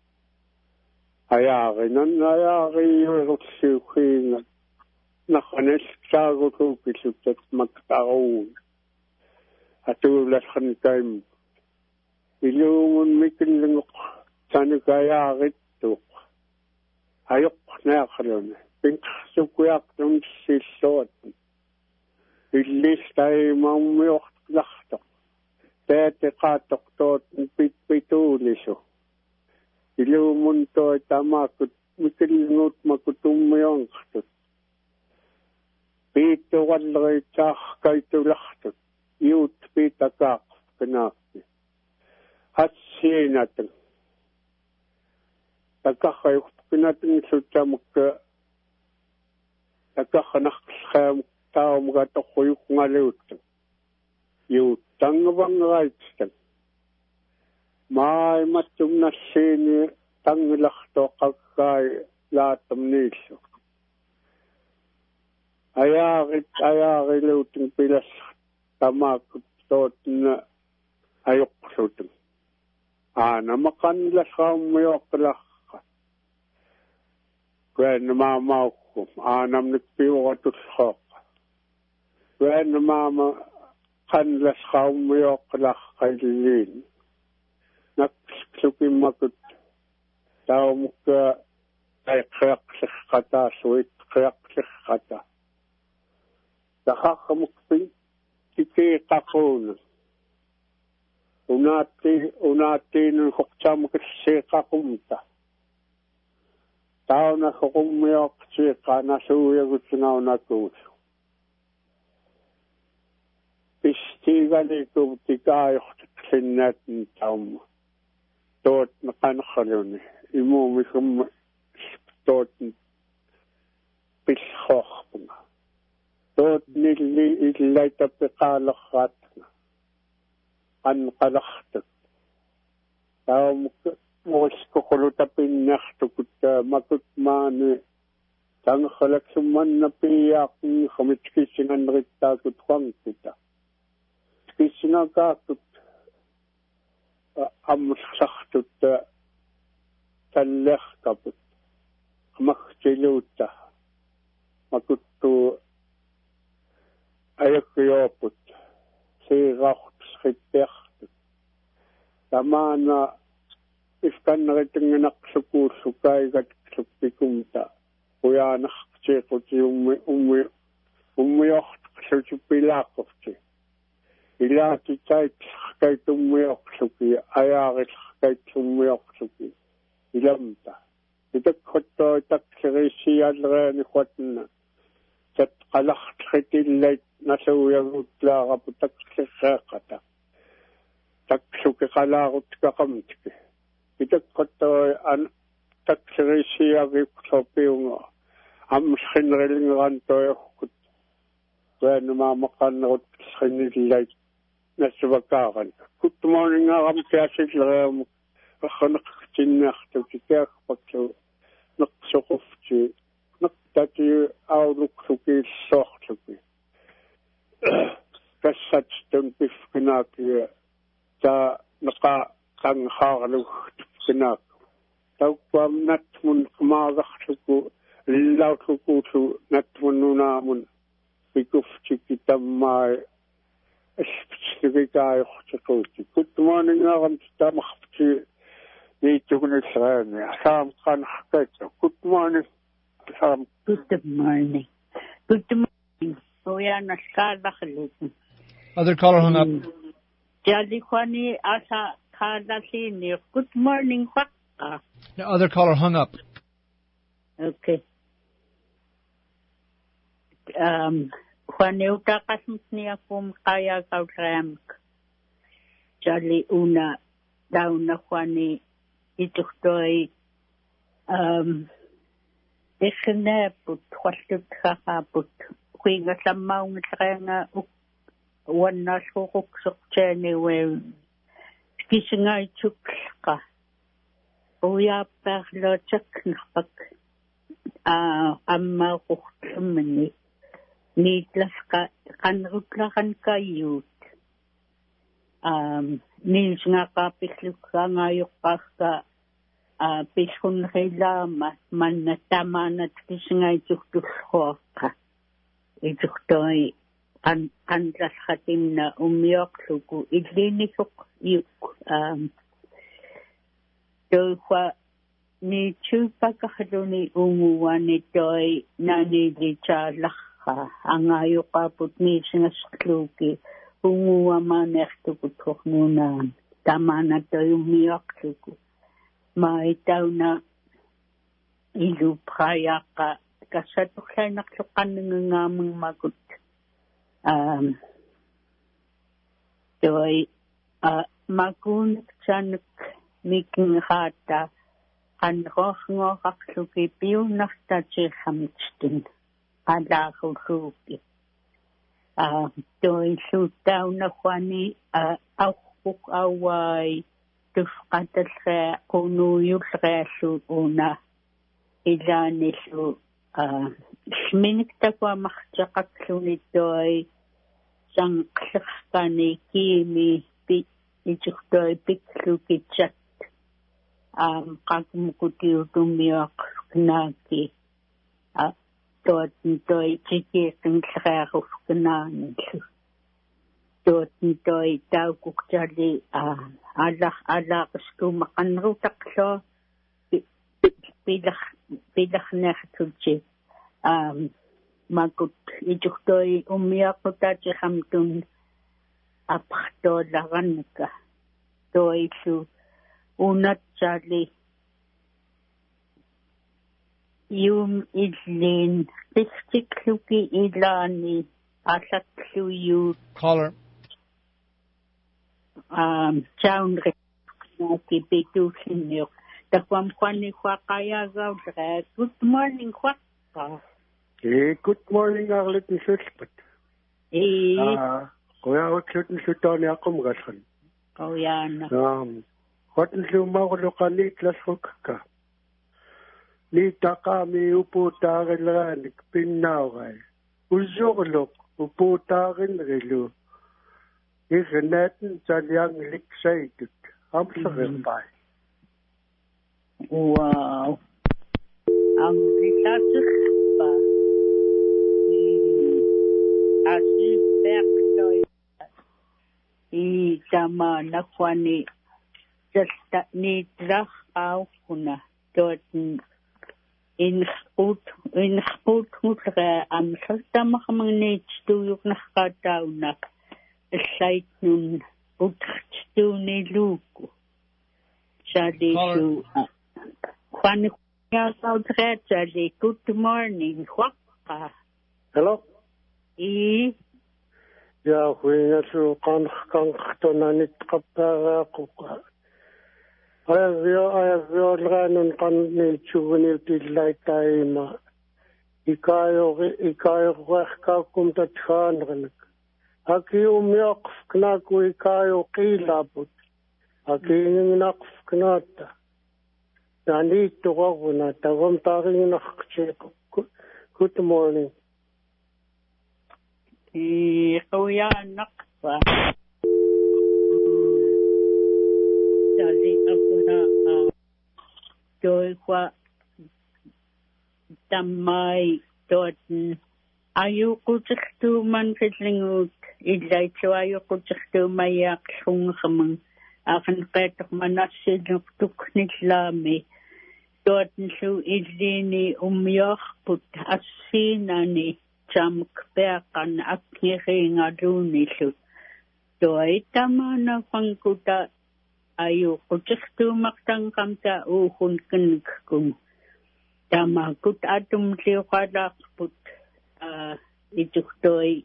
Ayaarinan ayaariirutsiuqiinga. Naqanisqaagutuukillutat maktaruun. Atuulasqan kaim. Iluungun mikillinguq tanukayaarittuuq. Ayoqnaaqaluni. Pinksukuyaaqtun silluatun. Illistai maummiortlaqtoq. Teatiqaatoq tootun pitpituulisu. Iluumun toi tamaakut mikillinguut makutummiorqtut. Piittuqalleriitaarkaitulartut. Iut piitakaaq kanaaqti. Hatsiinatun. Takaqayuqtinatun sutamukka. Takaqanaqsqaam taumgatoquyuqngaluuttu. Iut tangvangraitstan. Maailmattum nassiini tanglartoqaqkai laatamniillu. Ayaarit ayaariluutun pilas tamaakut tootna ayoqlutun. Aanamaqanlasqaummiyoqqalaqqa. Kuanmaamaukkum aanamnik piuqatussqooqqa. Kuanmaama qanlasqaummiyoqqalaqqa illiin. Naqsukimmakut taumukka aiqeaqsiqqataasuit qeaqsiqqata. Taqaqqamukpin tikiiqaquuna. Unaatti unaattiinun huqtaamukisiiqaqumta. tauna qummiyoqti qanasuuyagutinaunakuut pistiganikum tikaayortiklinnaatn taumma toot naqanqaluni imuumikum toot pillorpunga toot nilli illaitappeqaalerraatna anqalartuk taumuk muiskoqulutapinnertukut makut maani tanqalaksummanna piyaaqni khamitkisinganrittaakut qangpita kisinakaakut ammussartut tallerkaput magtiluutta makuttu ayakkioput siirartusrippertut tamaana iskannerittinginaqsukuussukaigat suppikumta uyaanartiiquti ummi ummi ummiortqsupilaaqorti ilaati tait kaitummiorsuki ayaariskaitummiorsuki ilamta itakkotto taksirisialreeni qatna tat qalartritillait nasuuyaguutlaarapu taksirreeqata taksuki qalaarutkaqamtiki itakkotto an taksirisiagiqsorpiunga amsqinnerilngerantoyorkut tuanumamaqannerut sqinillait nasuvakaaran good morning aram kiasillereum qarneqtinnertu kitaaqpaklu neqsoqufti neqtati auluksukiissoortuki kassatstun pifkinaaki ta neqa qanghaarlugtinaak tauqam natmun qmaagartuku lillautlukuusu natmununaamun pikufti tammaai espitsikaayortikuuti good morning aram tamarti niitugunilsraani asaam qanarkaita good morning asaam good morning good morning oyaanaskaallarluku Other caller hung up. Jalikwani asa kalasini good morning waqqa. The other caller hung up. Okay. Um Juan utaqasmniakum qaya kautramk. Jali una dauna Juani ituhtoi um ikhneput khwaltutkhaqaput kuinga sammaungitranga wannasquqsuqtaani we kisingaitsukqa uyaappaarlootaknerpak a ammaaqurtumni niitlasqa qanruklarankayyuut um niisngaqaapillukkaangaayoqqaarka a pillunrilaama manna tamaanat kisingaitsuktullruaqqa ituhtoi an anlasqatimna ummiorluku illiinikuq yuk um toiwa ni chupakaqluni unguwani toi nanilichaallarra angaayoqaaput niisingasqluuki unguwamaanertukuttornunaan tamaana toi ummiorluku maitauna iluprayaqqa kassatuqlainarluqannngaamunmakut um toi a makun chanuk mikinghata anrohngoraqluki piunartachihamtstin alaaruuki a toi suutauna Juani a auquk awai tufqatalre qunuyulreallu una ilaanillu a sminiktakwa marchaqaqluni toi sanqlerqani kiimi pi ichurtoi piklukichat um qaqmukutiutummiaqnaaki a tootn toi tikiiqinllerearufkanaanillu tootn toi taukukjali a alla allaaqiskuumaqanrutaqlo pilar pilarnertulchi um makut ichurtoi ummiaqutaatiqamtun apaqtoolaranka toilu unatsali Yum idlin. Pistikluki ilani. Asakluyu. Caller. Um, Town Naki Betusinio. The Pampani Kwakaya Gaudra. Good morning, Kwaka. Hey, good morning, Arlet and Shutsput. Eh. Ah, Koya Shut and Shutani Akumgashan. Oh, yeah. Um, what is your Maulokani Klashoka? Nitaka mi uputagan Pinawai. Uzorlok, uputagan Relu. Is a net and young lick sighted. I'm sorry, bye. Wow. Ang risasus pa. Asli pektoy. I tama na kwani. Just ni drach au kuna. Dort in sput in sput mutre am saltama kamang tuyok na kataw na. Sait nun utstu ni luko. Sali su Kwan ya Sali. Good morning. Waka. Hello? E. Ya, we su kan kan tonanit kapara kuka. Ayavyo ayavyo lanun kan ni chugunil tilay tayo ma. Ikayo ikayo waka kumta thanranak. Aki umyak knaku ikayo kilabut. Aki ingnak knata. Nandito ako na tawam taking nakakcheck. Good morning. E. Kuya nakpa. Sali ako na doy kwa tamay doon. Ayoko tsakto man kitlingot. Ilay so ayoko tsakto mayak sung kamang. Akan katok manasid ng tuk nislami. Dort so idlini umyakput asina ni chamkpeakan at ngiringa duni so. Doy tama na pangkuta ayoko tsasto maktang kamta uhun kinigkung. Tama kut atum siyo kadakput ituk doy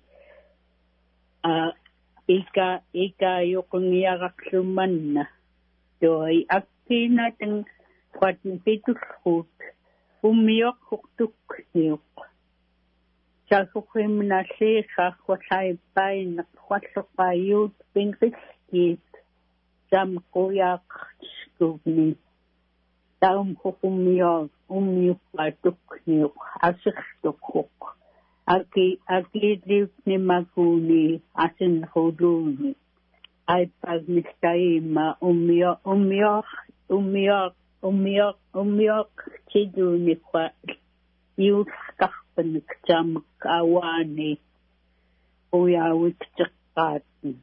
Ika, ika yung yarak suman na. Doy, aki natin kwatin pituskut. Umiyok huktuk niyok. Sa kukim na siya kwasay pay na kwasokayot pingkiskit. Sam kuyak skubni. Taum kukumiyok, umiyok patuk niyok. Asik tukuk. Aki aki liw ni maguni asin hoduni ay pag nistay ma umiyok umiyok umiyok umiyok umiyok chiduni kwa yus kakpan kjam kawani uyawit chakatan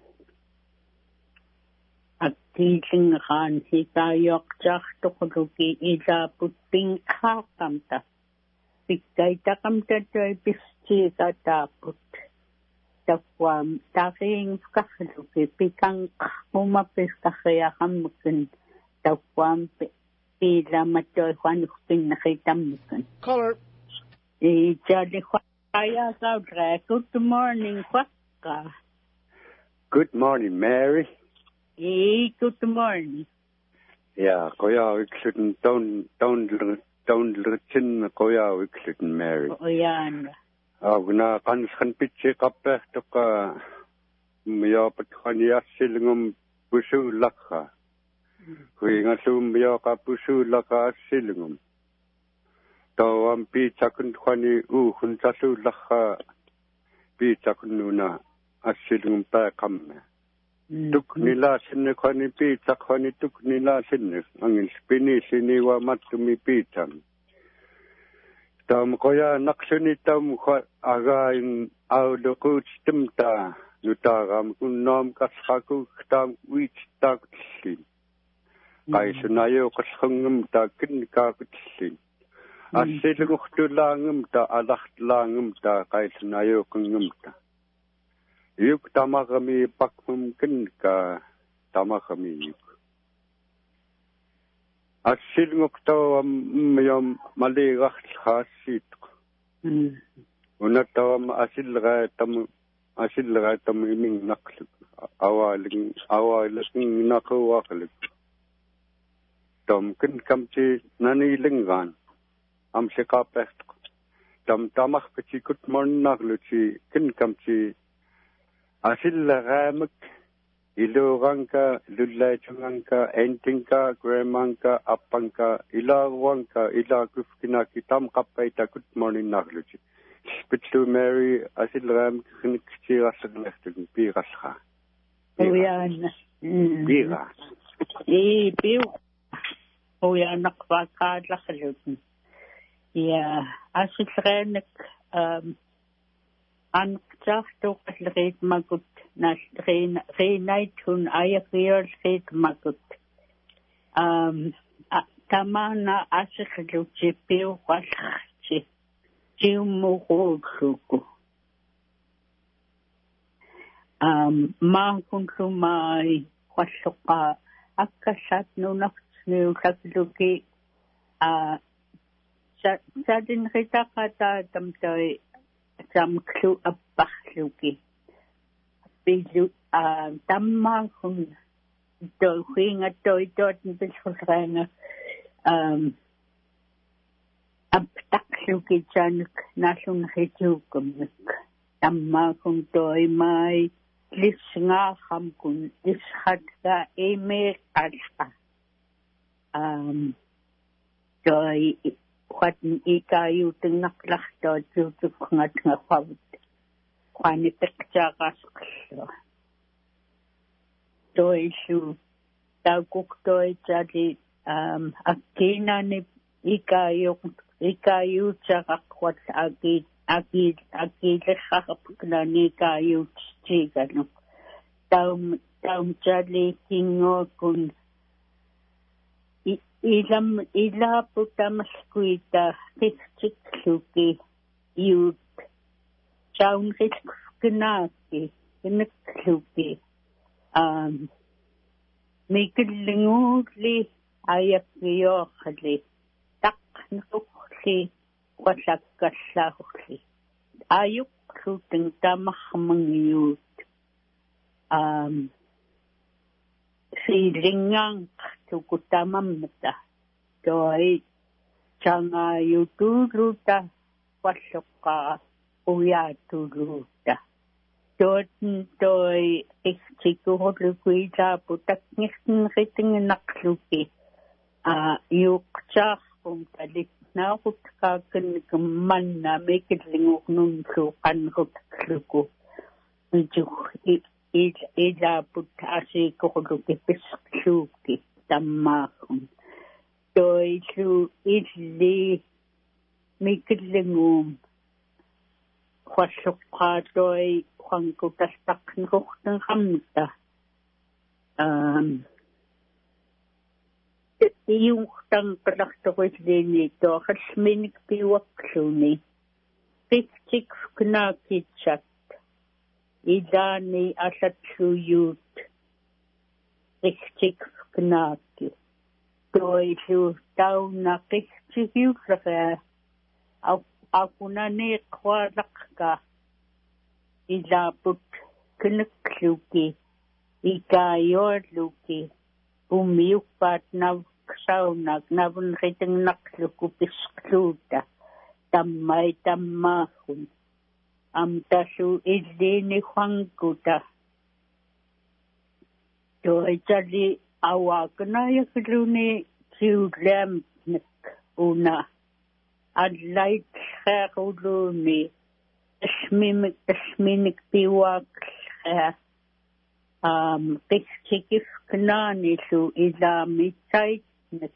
aki singahan hitayok chak tukuluki ilaput pingkakamta Pikay takam tatoy pisti kataput. Takwam, taking kakaluki, pikang umapis kakaya kamukin. Takwam, pila matoy kwanukpin nakitamukin. Caller. E, jali kwaya kaudra. Good morning, kwaka. Good morning, Mary. E, good morning. Yeah, koya ikshouldn't don't don't don't listen koya ikshouldn't Mary. O yan. Ah, na kanskan pitche kape toka miya patkaniya silngum pusu lakha. Kui ngasum miya ka pusu lakha silngum. Tawam pi chakun kwani u hun chasu lakha pi chakununa asilngum pa kamme. Tuk nila sinne kwani pi chakwani tuk nila sinne angin spini sini wa matumi pi cham. Tam koya naksuni tam kwa aga in audo kuch timta nutagam kunnom kashaku tam wich taksin. Kai sunayo kashangum ta kin ka kutsin. Asilguhtu langum ta alaht langum ta kai sunayo kungum ta. Yuk tamakami pakmum kin ka tamakami yuk. Assilngoktawa myam maligaxlhaasiit. Unatawa asilga tam asilga tam iming naklu. Awaling awaling nakawaklik. Tom kin kamchi nanilingan. Am sekapest. Tam tamach pchi kut morn nakluchi kin kamchi asilga mak Iluranka, Lulachunganka, Entinka, Gramanka, Apanka, Ilawanka, Ilakufkina, Kitam Kapaita, good morning, Nagluchi. Spitlu Mary, Asilram, Knikchi, Rasan, Pirasha. Oyan. Pira. E. Bill. Oyan, Nakvaka, Lakaluten. Yeah, Asilranek, um, Ankjachto, Reed Magut. Nas reinait hun ayafir reed magut. Um, tamana asikluchi piu walchi. Jiumurukuku. Um, ma kuntu mai kwasuka akasat nunakni sakluki. Uh, sadin kita kata tamtoy samklu abahluki. Bilu uh, tamma kun do hinga do dot bisulranga um abtakluki januk nasun hijukum tamma kun doi mai lisnga ham kun ishatka eme alha um doi wat ikayu tengnaklach do jutuk ngat ngawut Kwani picture Doi shu Dauguk doi jadi um akina ni ikayu ikayu chakakwat agi agi agi lekakapukna ni ikayu chigano Daum daum jadi kingo kun ilam ila putamaskuita tikchikluki yu Jaun rit genaki genakluki um mikilinguli ayapiokhli tak nukli wasakkassahli ayuk khuteng tamahmangyut um silingang tukutamamta doi changa yutuluta wasokka Uya tuluta. Doon to'y iksikulukuita putak nising riting nakluki. Ah, yukcha kung talit na kutkakan kaman na may kilingok nung sukan kutkluku. Medyo ila putasi kukuluki piskluki tamakong. To'y su ili may kilingom. Kwasukadoi kwangkutastak ng hamta. Um, yung tang kalaktokoy din ito, kasminik piwaksuni, piktik knakitsat, idani asat suyut, piktik knaki. Doi su tau na piktik yung kaya, Ako na ni kwalak ka ilapot kinakluki ikayor luki umiyuk pat na saunag nabun kitang nakluku piskluta tamay tamahun am tasu idini huangkuta to ay tali awa ka na yakuluni siulem nek una Adlait khakuluni ismimik isminik piwak um tiktikif knani su ila mitait nek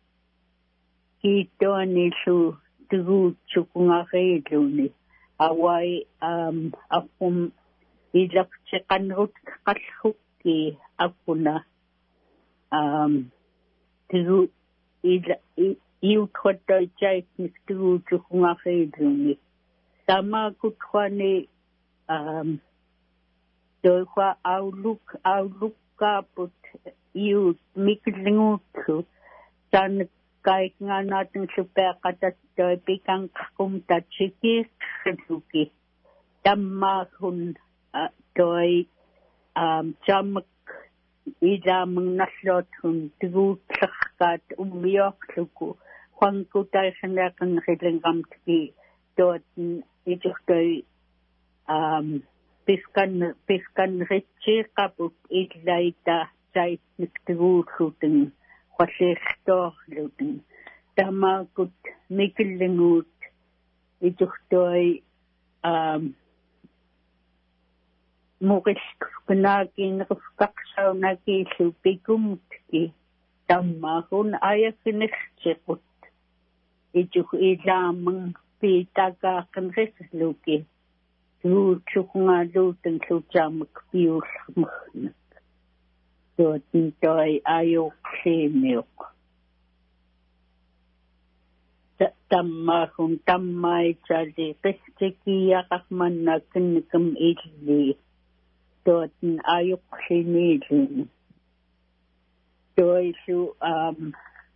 kito ni su tugu chukungakiluni awai um akum ilak chikanrut kalhuki akuna um tugu ila You could digest to Jungafeduni. Sama Kutwani, um, Doha, I'll look, I'll look up, but you make lingu to tan kai nga natin supekata toy pikang kum ta chiki khluki tamma hun toy um jamak ida mang naslot hun tigu tsakat umiyok luku kwan ko tayo sanakan khilingam tiki dot ito toy um piskan piskan ritsi kaput idlaita say nagtigu shooting kwasihto luting tama kut mikilingut ito toy um mukis kunaki nakaksaw naki supikum tiki tama kun ayak sinixchikut ito ilamang pitaka kanres luki tu chuknga luting sujamak piyus mahnak so tintoy ayok simiyok tama kun tamay chali kistiki yakakman na kinikam idli Toten ayok sinilin. Toy su um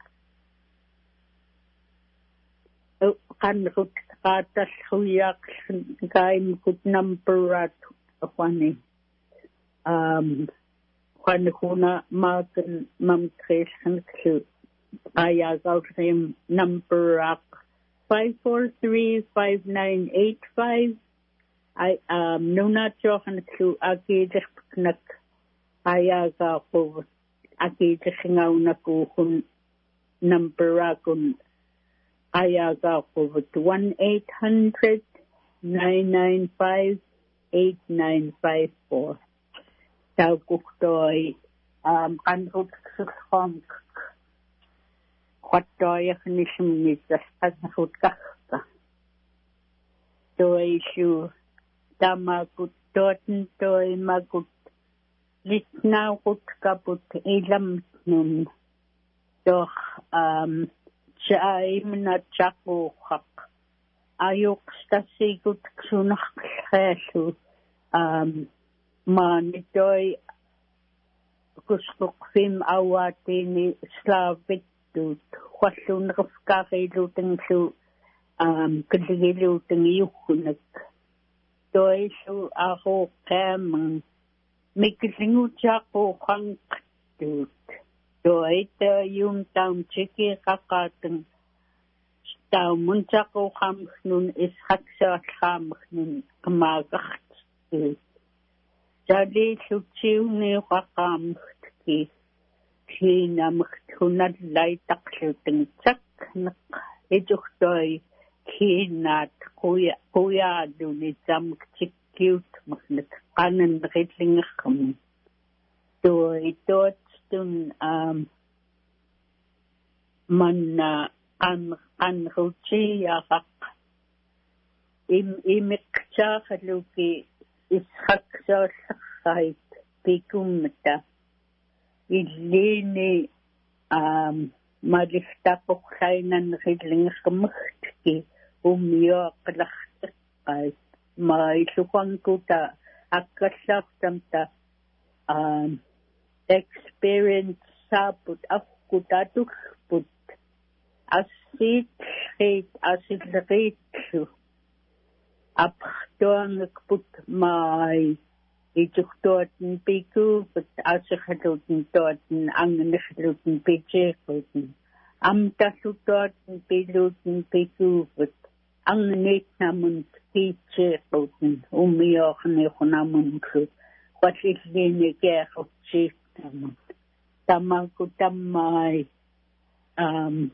kan rut katas huyak kain kut namperat kwani um kwani kuna makan mamkres hansu ayagal rim namperak five four three five nine eight five. I um nuna johan to agidich nak ayaga ko agidich ngauna ko kun number akun ayaga ko one eight hundred nine nine five eight nine five four tao kuktoy um kanrut khom khatoy khnishm nitas kanrut ka toy shu tama kut toten toy magut litna kut kaput ilam nun doch um chai mna chapo khak ayok stasi kut ksunakh khasu um manitoy kuskuk film awatini slavit tut khwasun rfkari luteng su um kdigiluteng yukhnak toy su ako kam miklingu chako khang tut toy te yung tam chiki kakateng taw mun chako kham nun is haksa kham nun kamagakh tut jadi su chiu ni kham ki kina mkhunat lai takluteng chak nak ejuk toy kinat kuya kuya duni jam kikut maknak kanan ritling kham to ito tun um man an an ruchi yakak im imikcha khaluki ishak sa sait pikum mata ilini um malifta po kainan ritling khamki umyo kalakay may sukang kuta akasak tamta um experience saput akuta tukput asit hate asit rate aptuang put may ituktoten piku but asikhalutin toten ang nishlutin pichekutin amta sutoten pilutin piku but ang nit namun teacher poten umiyok ni namun ko kwasit ni ke chip namun tamang ko tamay um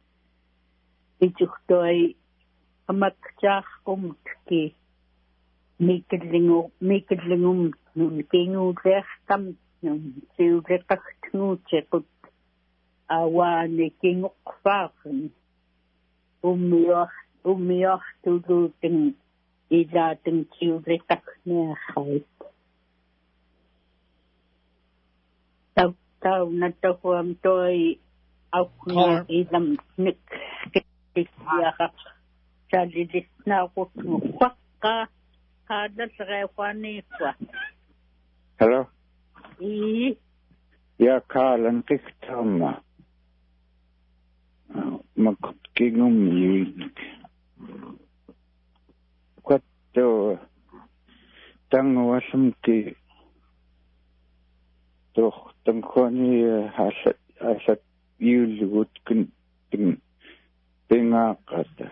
ituktoy amatchak kumtki miklingo miklingum nun kingu rekam nun siu rekakngu chekut awa ni kingu kfaken umiyok umiyok tuluting ilating siu rekakne khait taw taw na tawam toy akna ilam nik kiyaka chalilis na ko kwaka kada srekwani kwa hello i ya kalan kiktama makingum yinik kwatto tangwasum ki toch tangkhoni hasat hasat yulgut kun ting tinga qata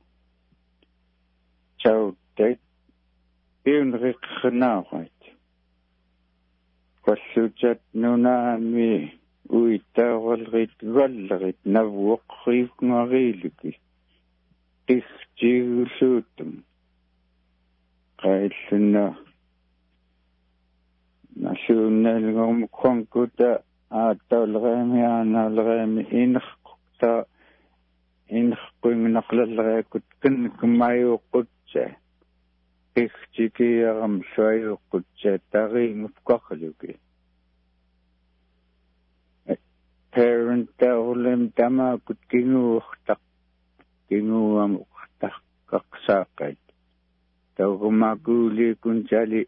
chau te un rikhna qait kwassuchat nuna mi uitawalrit galrit navuqrif ngariluki tisjigulutum qailluna nasunalngum khonkuta aatawlrami aanalrami inqta inqqunnaqlalrakut kunkumayuqutsa ikchikiyaram suayuqutsa taringufqarluki parent tawlem tama kut kinguuqtaq kinguamuqtaq qaqsaaqait tawgumakuuli kunjali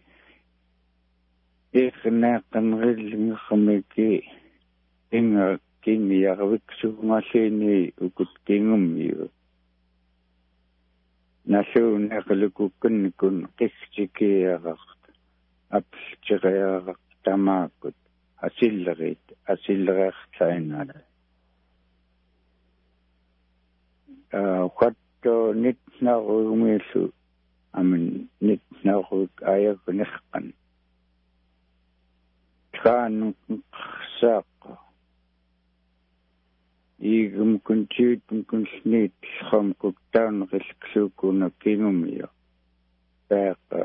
iqnaaqanrillingermiki inga kingiarviksuungalliini ukut kingummiu nasuunaqalukukkunnikun qikchikiaraq apilchiqiaraq tamaakut asillerit asillereertsainala uh quatto nitnaruumillu amin nitnaruk ayakunerqan traanu saaqqa igum kunchiit kunslniit kham kuktaan qilksuukuna kingumio paaqa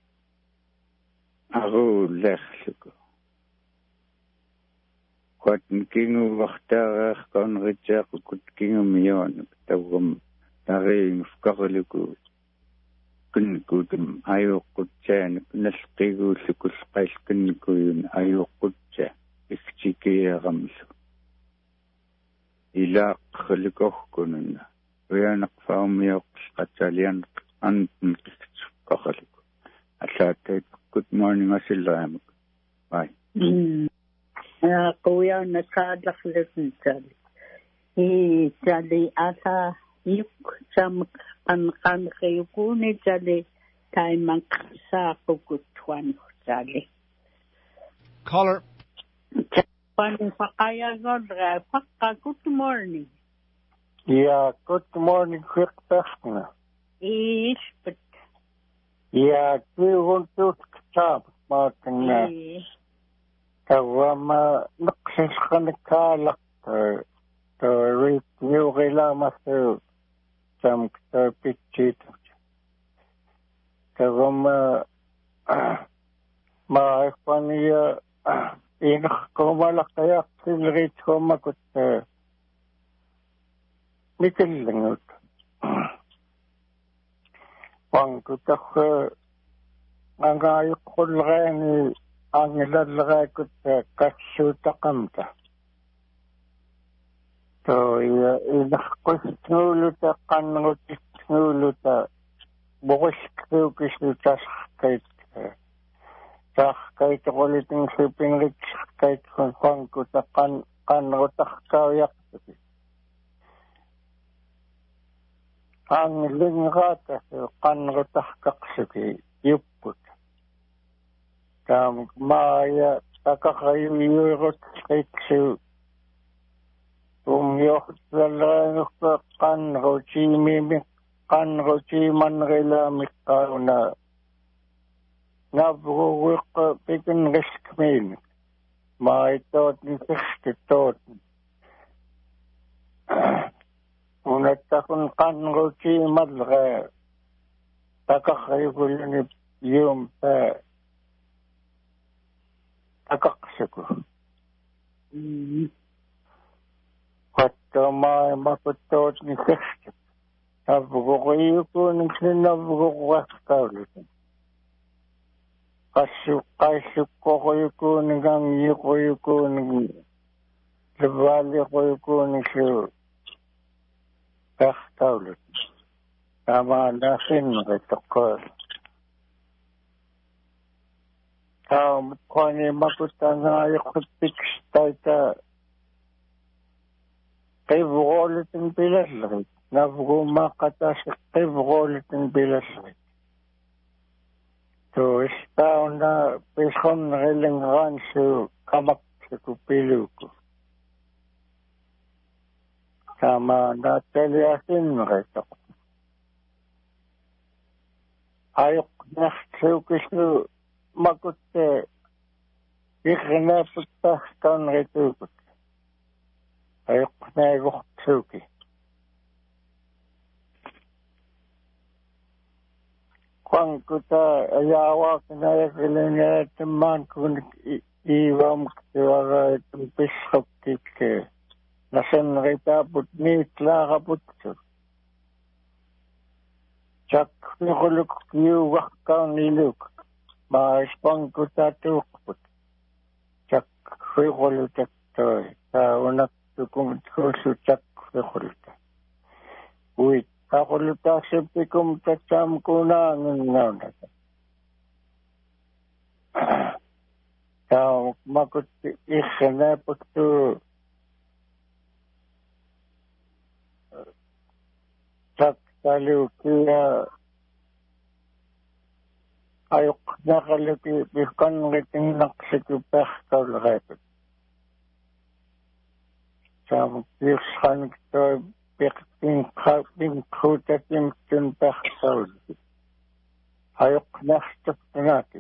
aru lerluku quatn kingu waqtaaqaq konritsaaqukut kingumioon tawgum taring fqarluku kunkutum ayuqqutsaani nalqiguullukul qailkunnikuyun ayuqqutsa ikchikiyaramlu ilaaqlukorkununna uyanaqfaumioqqatalian antn qitsqarluku allaatait good morning asillamuk bye mm ya kuya nakadakhlutntal i tali ata yuk jam kan kan kayukuni tali taimang sa kukutwan tali Caller. Pan pakaya godra pakka good morning. Yeah, good morning, quick person. Is but Yeah, we want to stop, Martin. Kawama naksis kanikala to read new relamasu some pitchit. Kawama ma fania in komalakaya silrit komakut mikilingut. Wangkutak angayuk kulrani ang ilalakot katsutakanta. So, inakustnuluta kanngutitnuluta bukiskukisutas kait sah kait kuliting sipingrit kait wangkuta kan kanrutak kayak. Ang lingrata kanrutak kaksuki yuput. Tam maya takakayuyurut kaitsu umyok dalanuk kan rochi mimik kan rochi manrela mikkauna nabruwik pikin riskmin maitot nikiskitot unatakun kan rochi madre takakayugulini yung pa akaksuku. mm Quatto mai maputot ni kishti. Nabugukuyuku ni sinabugukwaskawluku. Kasu kaisukukuyuku ni gangyukuyuku ni libalikuyuku ni su kaskawluku. Tama nasin kitokor. Um, kwani makutanga yakutix taita qivroolitin pilallerit navugumaqqataasi qivroolitin pilallerit to istauna pisqonnerillingeransu qamaksuku piluku sama naataliasinneritaq ayuq naqsuukisu makutte iqnaaputtartaanrituukut ayuq naaguqsuuki quankuta ayaawaqnaaqilinaattammaan kunik iivaamuktuaraatum pisqapkikke nasanritaaput niitlaaqaputsu chakfiquluk kiuwaqkaaniluk maaspankutattuuqput chakfiqulutattoi taunaktukum tkusu chakfiquluta uit taqulutaasippikum tatsaamkunaanginnaunata taumakut iqnaaputtu taktalukia ayuq naqaluki pisqanritingnaqsiku perkaulreeput saamuktiussqaniktoi piqtinqatinqutatimtun perkaulki ayuq naqstuktunaki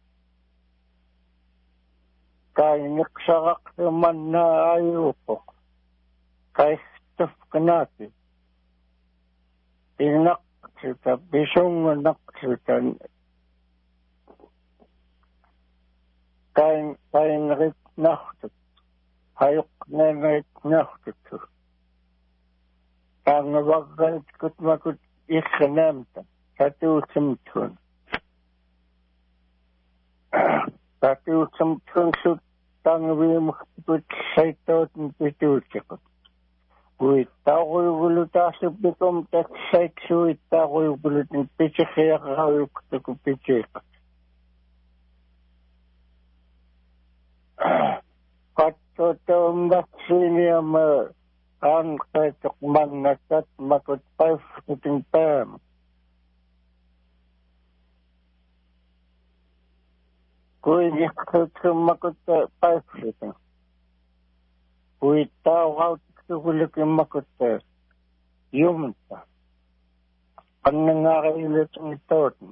kainiqsaraqtumanna ayuupoq kaistufknaki innaqsuta pisungnaqsutan kain kainrit nahtut hayuq nenrit nahtut tangavagait kutmakut iqnamta tatuutsimtun tatuutsimtun sut tangviimuqtiput saittootun pituutsikut uittaaquyugulutaasuppikum tatsaitsuittaaquyugulutin pitsiqiaqauyuktuku pitsiiqat qattotoumdaksiiniama aanqaituq mannatat makut paifkutin paam kuigiqtutsummakut paifkutin uittaaqaut sugulukimmakutta yumta qannangaariilutingittautun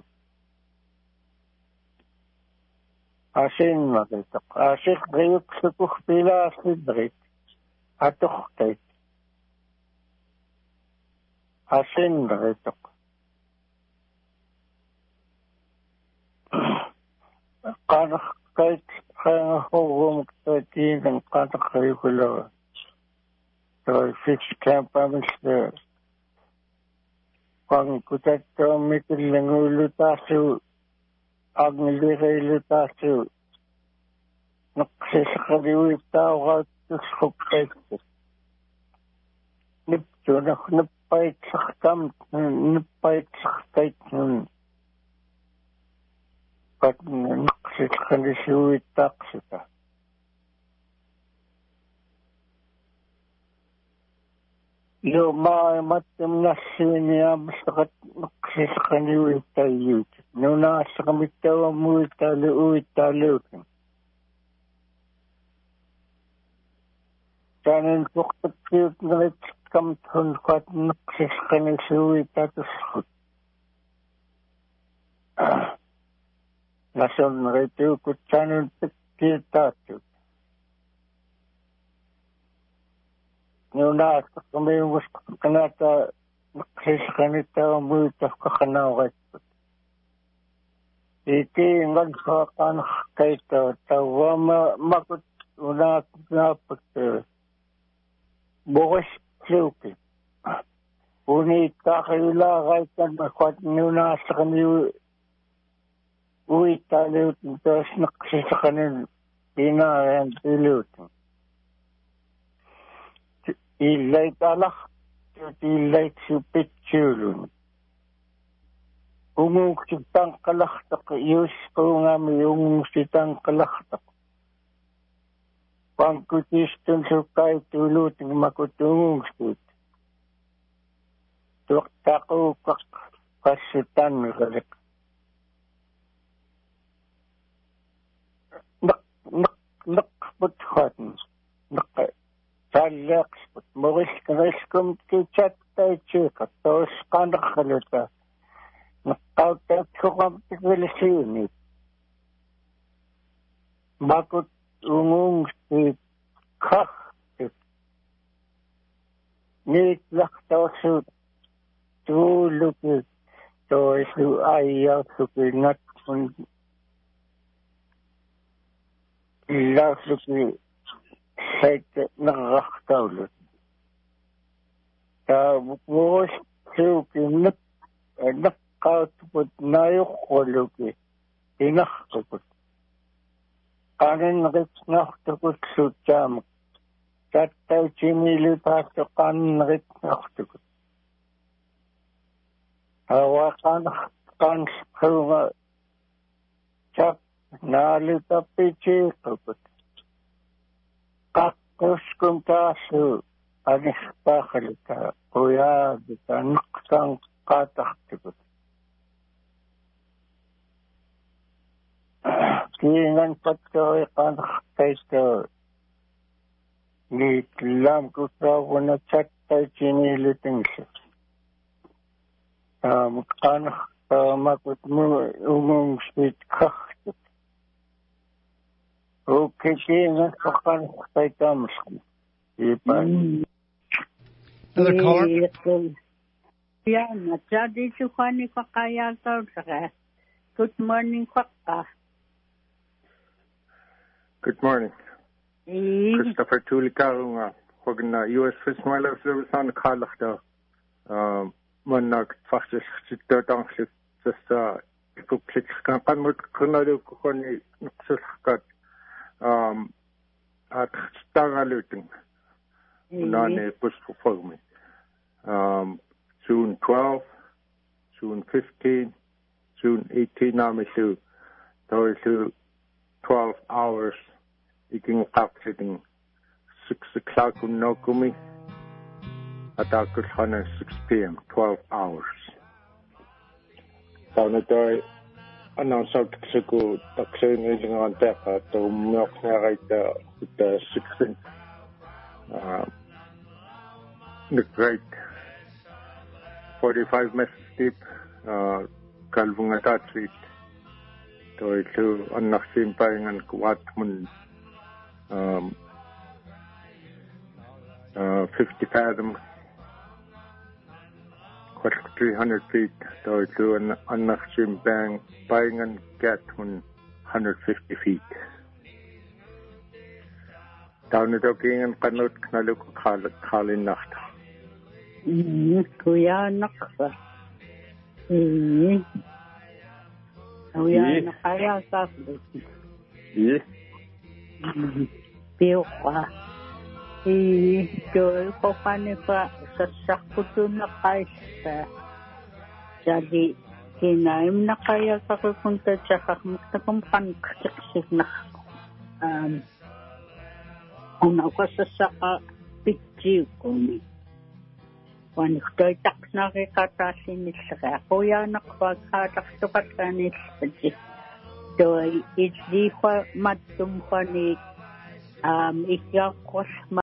asinmakitaq asiq riyuksukuq pilaasidrit atuqtait asinritaq qanaqkait qanaqhurrumuktaatiinan qanaqriyukulaa toi fix campamista qankutattoommitillanguulutaasu agnilireilutaasu naqsisqaliuittaauraattusquppaitta niptunaq nippaitsaqtamt nippaitsaqtaitnun qat naqsisqalisuuittaaqsuta yo maamattum nassiiniaamsaqat naqsisqaniuittayyuut nunaasaqamittavammuittaalu uittaaluutin tanin suqtattiutneritkamthun qat naqsisqanisuuittatusqut nasunnerituukut tanun pikkiittaattuut nunaasaqamiumusqanata naqsisqanittavammuittaqaqanauqattut ikiinqanqaqanaqkaita tawama makut unaaqnaaput borisluuki uniittaaqiulaaqaittan qat nunaasaqamiu uittaaluutin toosnaqsisqanin pinaarian piluutin illaytalaq illaytsupitsuulun umuuksittanqalaqtaq yuusquungami umuuksittanqalaqtaq Pankutistun sukai tulut makutungskut. Tuktaku kak kasutan kalik. Nak nak nak puthan nak salak put moris kreskum kichat taychik tos kanak khalita. Nakautat kukam tikwilisini. Makut ungung si kak nit laktausut tuluki toisu ayaw supingat un ilasuki sete nakakaulut ta bukos suki nak nakkautuput nayukuluki tinaktukut kanin ritnaktukut sutyamak tattay chimilipato kanin ritnaktukut hawakan kan sunga chak nalita pichi tukut kakuskum tasu anis pakalita kuya kita naksang katak tukut Kingan patkoy kanak tayo ni lam kusaw na chat tayo chiniliting siya. Um, kanak makut mo umong sweet kakit. Okay, kingan sa kanak tayo tamas. Ipan. Another caller? Yan, jadi sukhani ko kaya tao sa good morning kwaka. Good morning. Eh. Christopher Tulikarunga, Hogna, U S Fish and Wildlife Service on the Kalachta. Um, Monak, Fastis, Sitterdang, Sista, Puplik, Kamut, Kunadu, Kuni, Suskat, um, at Stangaluting, Nane, Bush for me. Um, June twelfth, June fifteenth, June eighteenth, Namisu, Torisu, twelve hours. Iking kapsiting six o'clock unokumi at Akulhana six p.m. twelve hours. Taunatoy announce out Xiku taxing on Teka to milk narrate the sixteenth. The great forty-five meters deep Kalvungata Street. To to anaksim and kuatmun um uh fifty fathom quite three hundred feet to to an anaksim bang buying and get one hundred fifty feet. Down the docking and kanot knaluk kalin nacht. Kuya naksa. Oh yeah, no kaya sa Yes. Pero pa. Eh, yo ko pani pa sa sakuto na kaisa. Jadi kinaim na kaya sa kupunta sa kakmuktakumpan kasaksik na um una ko sa saka pitsi ko ni. When I tak na katasin ni sa kuya nakapaghatak tupat kanis pati do it's di kwa matum kwa ni um ikya kos